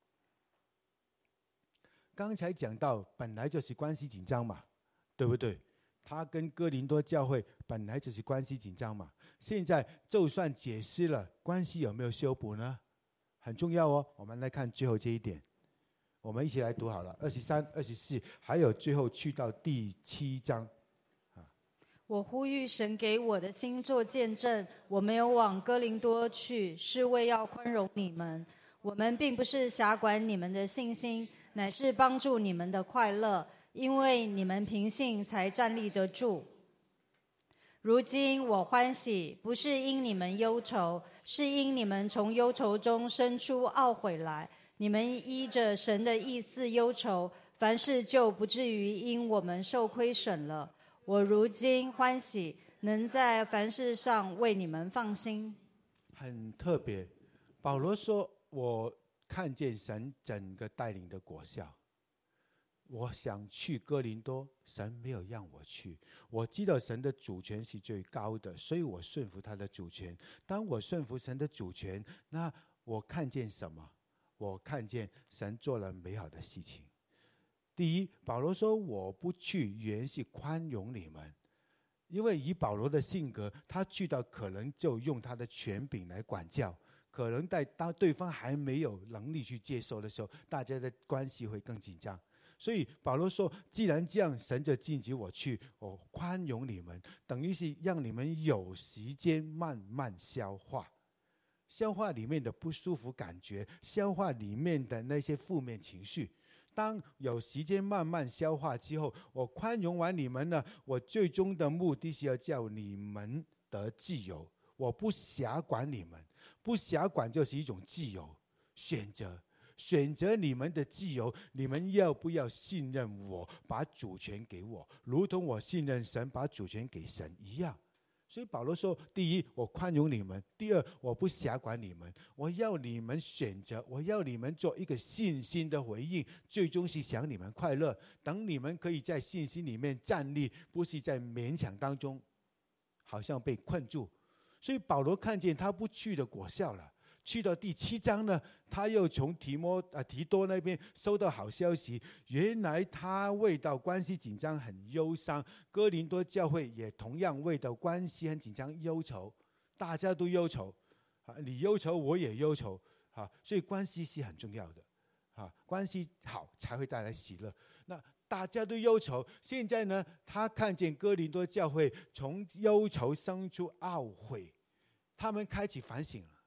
刚才讲到本来就是关系紧张嘛，对不对？他跟哥林多教会本来就是关系紧张嘛，现在就算解释了，关系有没有修补呢？很重要哦。我们来看最后这一点，我们一起来读好了，二十三、二十四，还有最后去到第七章。 我呼吁神给我的心做见证，我没有往哥林多去，是为要宽容你们。我们并不是辖管你们的信心，乃是帮助你们的快乐，因为你们凭信才站立得住。如今我欢喜，不是因你们忧愁，是因你们从忧愁中生出懊悔来。你们依着神的意思忧愁，凡事就不至于因我们受亏损了。我如今欢喜，能在凡事上为你们放心。 很特别，保罗说：我看见神整个带领的果效。我想去哥林多，神没有让我去。我知道神的主权是最高的，所以我顺服他的主权。当我顺服神的主权，那我看见什么？我看见神做了美好的事情。第一，保罗说我不去，原是宽容你们，因为以保罗的性格，他去到可能就用他的权柄来管教，可能在当对方还没有能力去接受的时候，大家的关系会更紧张。所以保罗说，既然这样，神就禁止我去，我宽容你们，等于是让你们有时间慢慢消化，消化里面的不舒服感觉，消化里面的那些负面情绪。当有时间慢慢消化之后，我宽容完你们呢，我最终的目的是要叫你们得自由。我不辖管你们，不辖管就是一种自由选择，选择你们的自由，你们要不要信任我，把主权给我，如同我信任神，把主权给神一样。所以保罗说，第一，我宽容你们；第二，我不辖管你们，我要你们选择，我要你们做一个信心的回应，最终是想你们快乐。等你们可以在信心里面站立，不是在勉强当中好像被困住。所以保罗看见他不去的果效了。去到第七章呢，他又从提摩啊提多那边收到好消息，原来他为到关系紧张很忧伤，哥林多教会也同样为到关系很紧张忧愁，大家都忧愁，你忧愁我也忧愁，所以关系是很重要的，关系好才会带来喜乐。那大家都忧愁，现在呢，他看见哥林多教会从忧愁生出懊悔，他们开始反省了。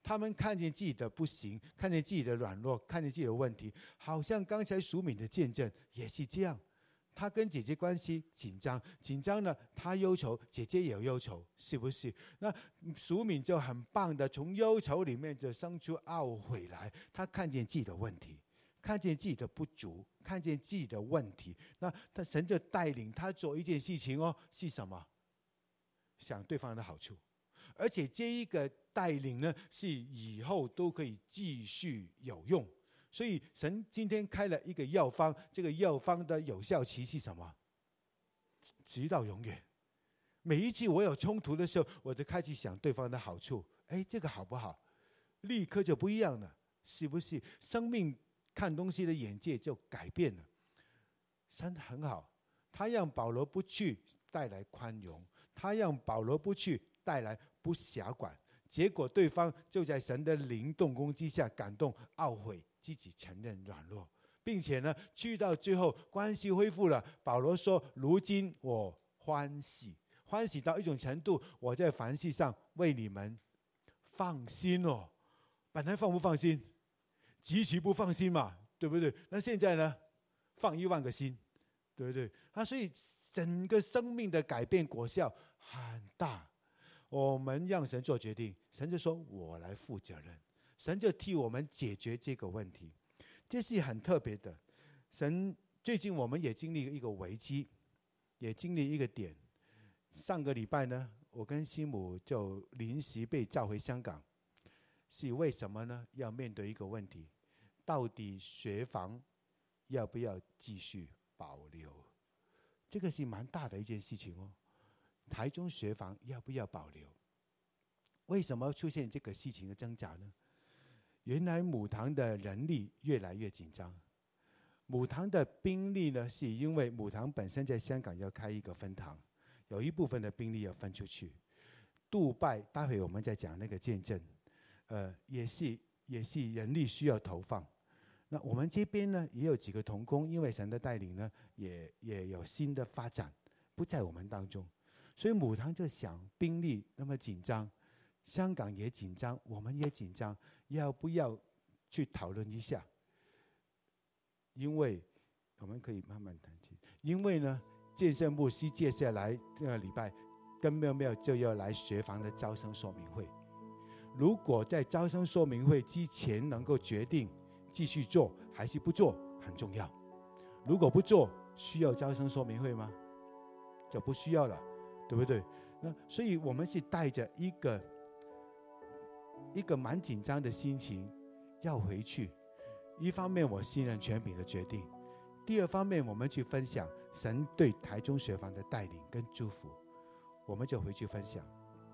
他们看见自己的不行，看见自己的软弱，看见自己的问题，好像刚才淑敏的见证也是这样。他跟姐姐关系紧张，紧张呢，他忧愁，姐姐也有忧愁，是不是？那淑敏就很棒的从忧愁里面就生出懊悔来，他看见自己的问题，看见自己的不足，看见自己的问题，那他神就带领他做一件事情哦，是什么？想对方的好处，而且这一个带领呢，是以后都可以继续有用。所以神今天开了一个药方，这个药方的有效期是什么？直到永远。每一次我有冲突的时候，我就开始想对方的好处，哎，这个好不好？立刻就不一样了，是不是？生命看东西的眼界就改变了。神很好，他让保罗不去带来宽容，他让保罗不去带来不辖管，结果对方就在神的灵动工之下感动懊悔，自己承认软弱，并且呢，去到最后关系恢复了。保罗说：“如今我欢喜，欢喜到一种程度，我在凡事上为你们放心哦。本来放不放心？极其不放心嘛，对不对？那现在呢，放一万个心，对不对？啊，所以整个生命的改变果效很大。我们让神做决定，神就说：我来负责任。”神就替我们解决这个问题，这是很特别的。神最近我们也经历一个危机，也经历一个点。上个礼拜呢，我跟西姆就临时被召回香港，是为什么呢？要面对一个问题，到底学房要不要继续保留？这个是蛮大的一件事情哦。台中学房要不要保留？为什么出现这个事情的挣扎呢？原来母堂的人力越来越紧张，母堂的兵力呢，是因为母堂本身在香港要开一个分堂，有一部分的兵力要分出去。杜拜，待会我们再讲那个见证，呃，也是也是人力需要投放。那我们这边呢，也有几个同工，因为神的带领呢，也也有新的发展，不在我们当中，所以母堂就想兵力那么紧张。香港也紧张，我们也紧张，要不要去讨论一下？因为我们可以慢慢谈起。因为呢，建设牧师接下来这个礼拜跟妙妙就要来学房的招生说明会。如果在招生说明会之前能够决定继续做还是不做，很重要。如果不做，需要招生说明会吗？就不需要了，对不对？那所以我们是带着一个。一个蛮紧张的心情要回去。一方面我信任权柄的决定，第二方面我们去分享神对台中学房的带领跟祝福，我们就回去分享，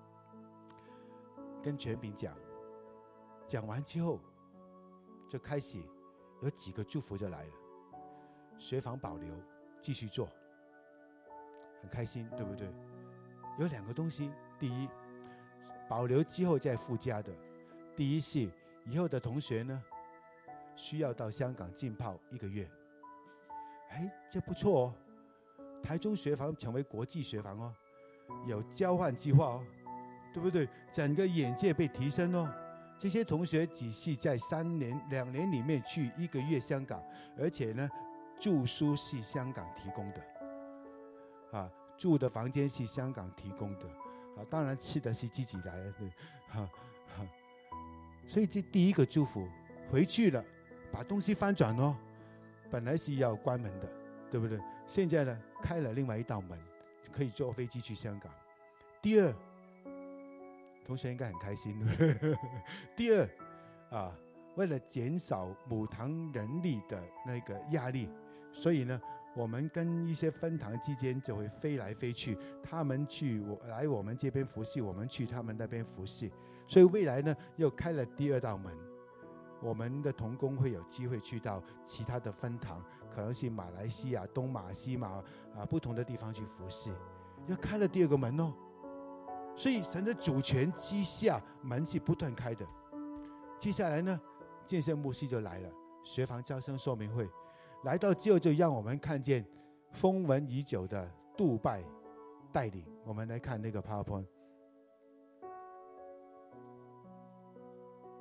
跟权柄讲。讲完之后就开始有几个祝福就来了。学房保留继续做，很开心，对不对？有两个东西，第一，保留之后再附加的，第一是以后的同学呢，需要到香港浸泡一个月，哎，这不错哦。台中学房成为国际学房哦，有交换计划哦，对不对？整个眼界被提升哦。这些同学只是在三年、两年里面去一个月香港，而且呢，住宿是香港提供的，啊，住的房间是香港提供的。啊，当然吃的是自己来的，对，哈哈。所以这第一个祝福，回去了，把东西翻转哦。本来是要关门的，对不对？现在呢，开了另外一道门，可以坐飞机去香港。第二，同学应该很开心。第二，啊，为了减少母堂人力的那个压力，所以呢，我们跟一些分堂之间就会飞来飞去，他们去我来我们这边服侍，我们去他们那边服侍，所以未来呢又开了第二道门，我们的同工会有机会去到其他的分堂，可能是马来西亚、东马、西马啊不同的地方去服侍，又开了第二个门哦。所以神的主权之下，门是不断开的。接下来呢，建设牧师就来了，学房招生说明会。来到之后，就让我们看见风闻已久的杜拜带领。我们来看那个 PowerPoint。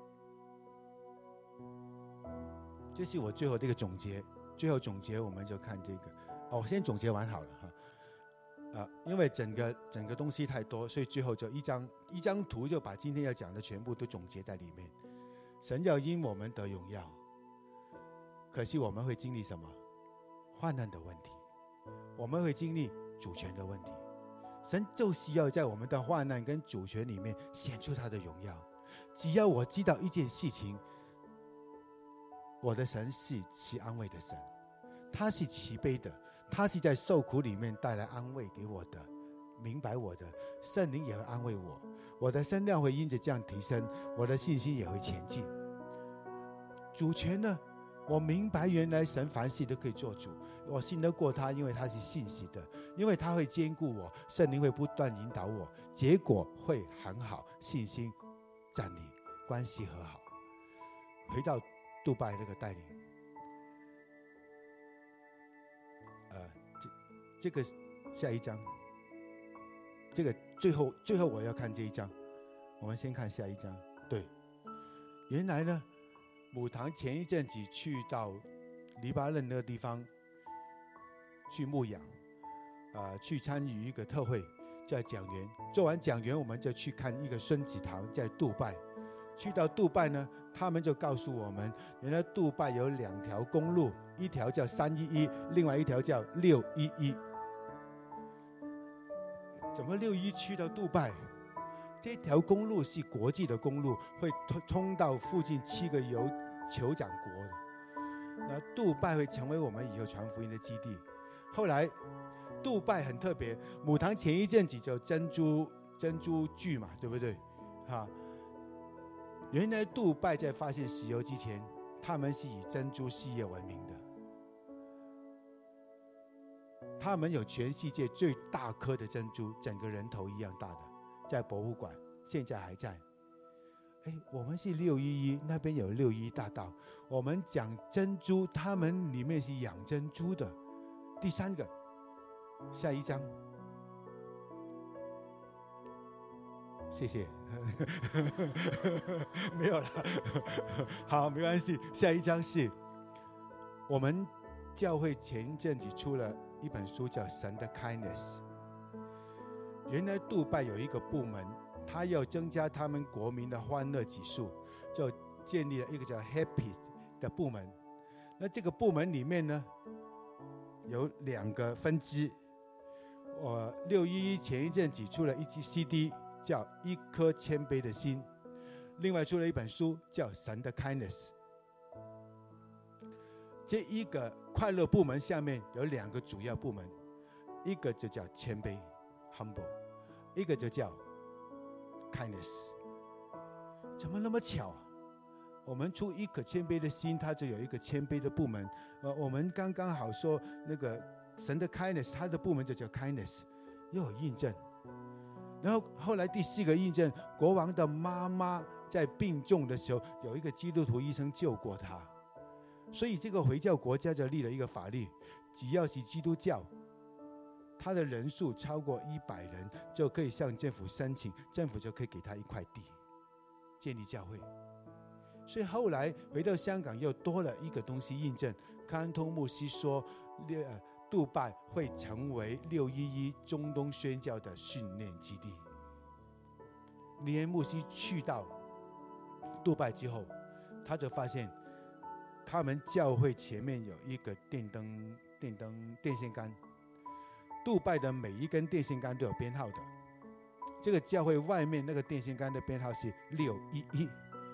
这是我最后的一个总结。最后总结我们就看这个，哦，我先总结完好了哈。啊，因为整个整个东西太多，所以最后就一张一张图就把今天要讲的全部都总结在里面。神要因我们得荣耀，可惜我们会经历什么？患难的问题，我们会经历主权的问题。神就需要在我们的患难跟主权里面显出他的荣耀。只要我知道一件事情，我的神是赐安慰的神，他是慈悲的，他是在受苦里面带来安慰给我的，明白我的，圣灵也会安慰我，我的身量会因着这样提升，我的信心也会前进。主权呢，我明白原来神凡事都可以做主，我信得过他，因为他是信实的，因为他会兼顾我，圣灵会不断引导我，结果会很好，信心站立，关系和好。回到杜拜那个带领，呃，这这个下一章，这个最后最后我要看这一章，我们先看下一章。对，原来呢，母堂前一阵子去到黎巴嫩那个地方去牧养，啊、呃，去参与一个特会，在讲员。做完讲员，我们就去看一个孙子堂，在杜拜。去到杜拜呢，他们就告诉我们，原来杜拜有两条公路，一条叫三一一，另外一条叫六一一。怎么六一去到杜拜？这条公路是国际的公路，会通到附近七个有酋长国的。那杜拜会成为我们以后传福音的基地。后来杜拜很特别，母堂前一阵子就珍珠珍珠剧嘛，对不对？哈，原来杜拜在发现石油之前，他们是以珍珠事业闻名的。他们有全世界最大颗的珍珠，整个人头一样大的，在博物馆，现在还在。哎，我们是六一一，那边有六一一大道。我们讲珍珠，他们里面是养珍珠的。第三个，下一章，谢谢，没有了，好，没关系。下一章是我们教会前一阵子出了一本书，叫《神的 Kindness》。原来杜拜有一个部门，他要增加他们国民的欢乐指数，就建立了一个叫 Happy 的部门。那这个部门里面呢，有两个分支。我六一一前一阵子出了一支 C D， 叫《一颗谦卑的心》，另外出了一本书叫《神的 Kindness》。这一个快乐部门下面有两个主要部门，一个就叫谦卑 （humble）， 一个就叫 kindness。怎么那么巧啊？我们出一颗谦卑的心，它就有一个谦卑的部门。呃，我们刚刚好说那个神的 kindness， 它的部门就叫 kindness， 又有印证。然后后来第四个印证，国王的妈妈在病重的时候，有一个基督徒医生救过她。所以这个回教国家就立了一个法律，只要是基督教，他的人数超过一百人，就可以向政府申请，政府就可以给他一块地，建立教会。所以后来回到香港，又多了一个东西印证。康通牧师说，杜拜会成为六一一中东宣教的训练基地。李恩牧师去到杜拜之后，他就发现他们教会前面有一个电灯、电灯、电线杆。杜拜的每一根电线杆都有编号的。这个教会外面那个电线杆的编号是六一一。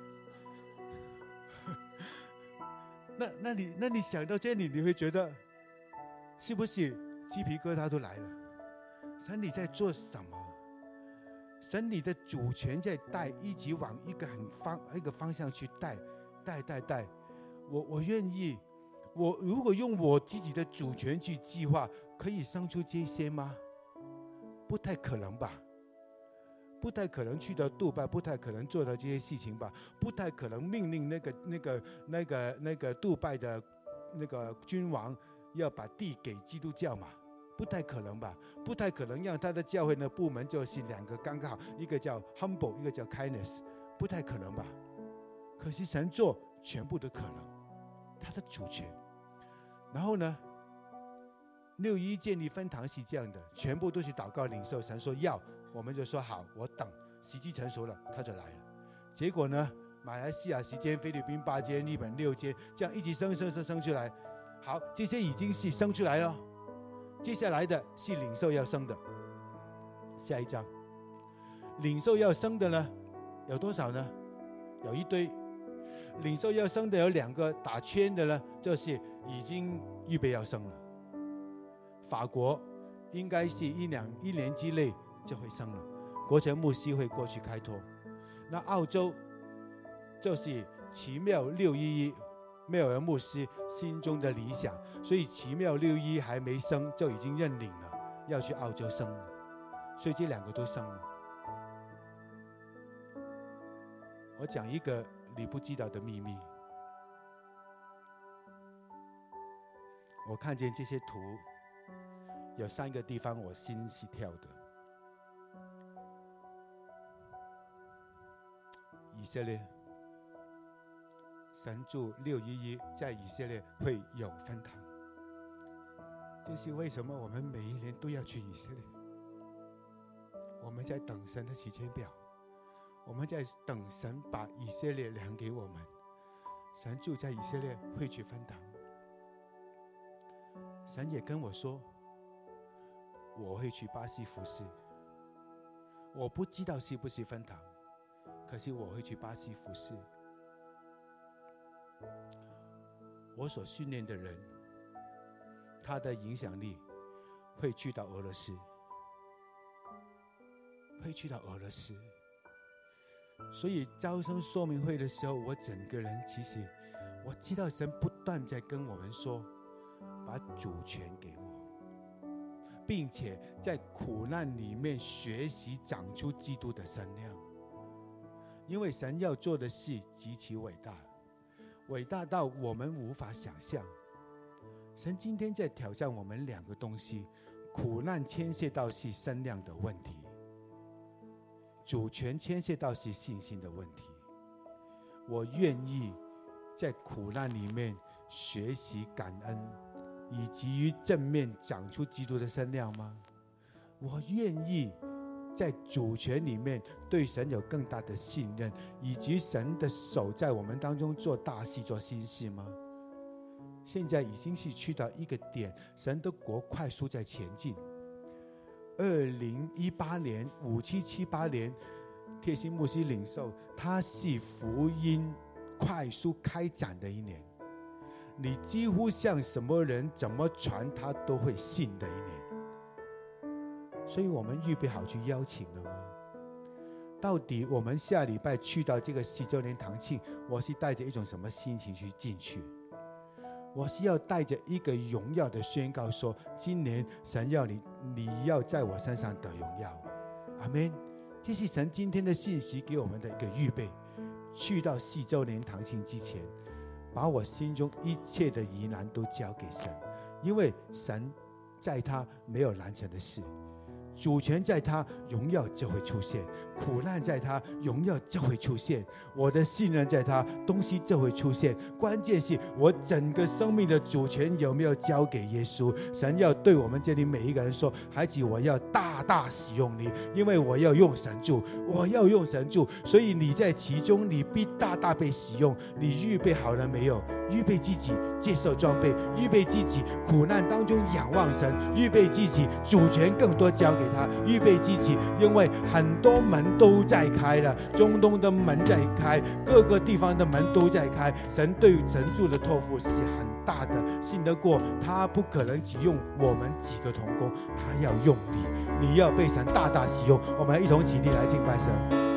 那那你那你想到这里，你会觉得是不是鸡皮疙瘩都来了？神你在做什么？神你的主权在带，一直往一个很方一个方向去带，带带带。我我愿意，我如果用我自己的主权去计划，可以生出这些吗？不太可能吧，不太可能去到杜拜，不太可能做到这些事情吧，不太可能命令那个那个那个那个杜拜的那个君王要把地给基督教嘛，不太可能吧，不太可能让他的教会的部门就是两个刚刚好，一个叫 humble， 一个叫 kindness， 不太可能吧？可是神做全部都可能。 他的主权。然后呢，六一建立分堂是这样的，全部都是祷告领受，神说要，我们就说好，我等时机成熟了他就来了。结果呢，马来西亚十间，菲律宾八间，日本六间，这样一直生生生生出来。好，这些已经是生出来了，接下来的是领受要生的。下一章，领受要生的呢有多少呢？有一堆。领受要生的有两个，打圈的呢就是已经预备要生了。法国应该是一两一年之内就会生了，国城牧师会过去开拓。那澳洲就是奇妙六一一，梅尔牧师心中的理想，所以奇妙六一一还没生就已经认领了，要去澳洲生了，所以这两个都生了。我讲一个你不知道的秘密，我看见这些图，有三个地方我心是跳的。以色列，神祝六一一在以色列会有分堂，这是为什么我们每一年都要去以色列。我们在等神的时间表，我们在等神把以色列量给我们。神住在以色列会去分堂。神也跟我说，我会去巴西服侍。我不知道是不是分堂，可是我会去巴西服侍。我所训练的人，他的影响力会去到俄罗斯，会去到俄罗斯。所以招生说明会的时候，我整个人其实我知道神不断在跟我们说，把主权给我，并且在苦难里面学习长出基督的身量。因为神要做的事极其伟大，伟大到我们无法想象。神今天在挑战我们两个东西，苦难牵涉到是身量的问题，主权牵涉到是信心的问题。我愿意在苦难里面学习感恩，以及于正面长出基督的身量吗？我愿意在主权里面对神有更大的信任，以及神的手在我们当中做大事做新事吗？现在已经是去到一个点，神的国快速在前进。二零一八年五七七八年，贴心牧师领受，它是福音快速开展的一年。你几乎像什么人怎么传，他都会信的一年。所以我们预备好去邀请了吗？到底我们下礼拜去到这个十周年堂庆，我是带着一种什么心情去进去？我是要带着一个荣耀的宣告说，今年神要你，你要在我身上得荣耀。阿们。这是神今天的信息给我们的一个预备。去到四周年堂庆之前，把我心中一切的疑难都交给神，因为神在他没有难成的事，主权在他，荣耀就会出现；苦难在他，荣耀就会出现；我的信任在他，东西就会出现。关键是我整个生命的主权有没有交给耶稣？神要对我们这里每一个人说，孩子，我要大大使用你，因为我要用神助，我要用神助，所以你在其中，你必大大被使用。你预备好了没有？预备自己接受装备，预备自己苦难当中仰望神，预备自己主权更多交给他，预备自己，因为很多门都在开了，中东的门在开，各个地方的门都在开。神对神助的托付是很大的，信得过，他不可能只用我们几个同工，他要用你，你要被神大大使用。我们一同起立来敬拜神。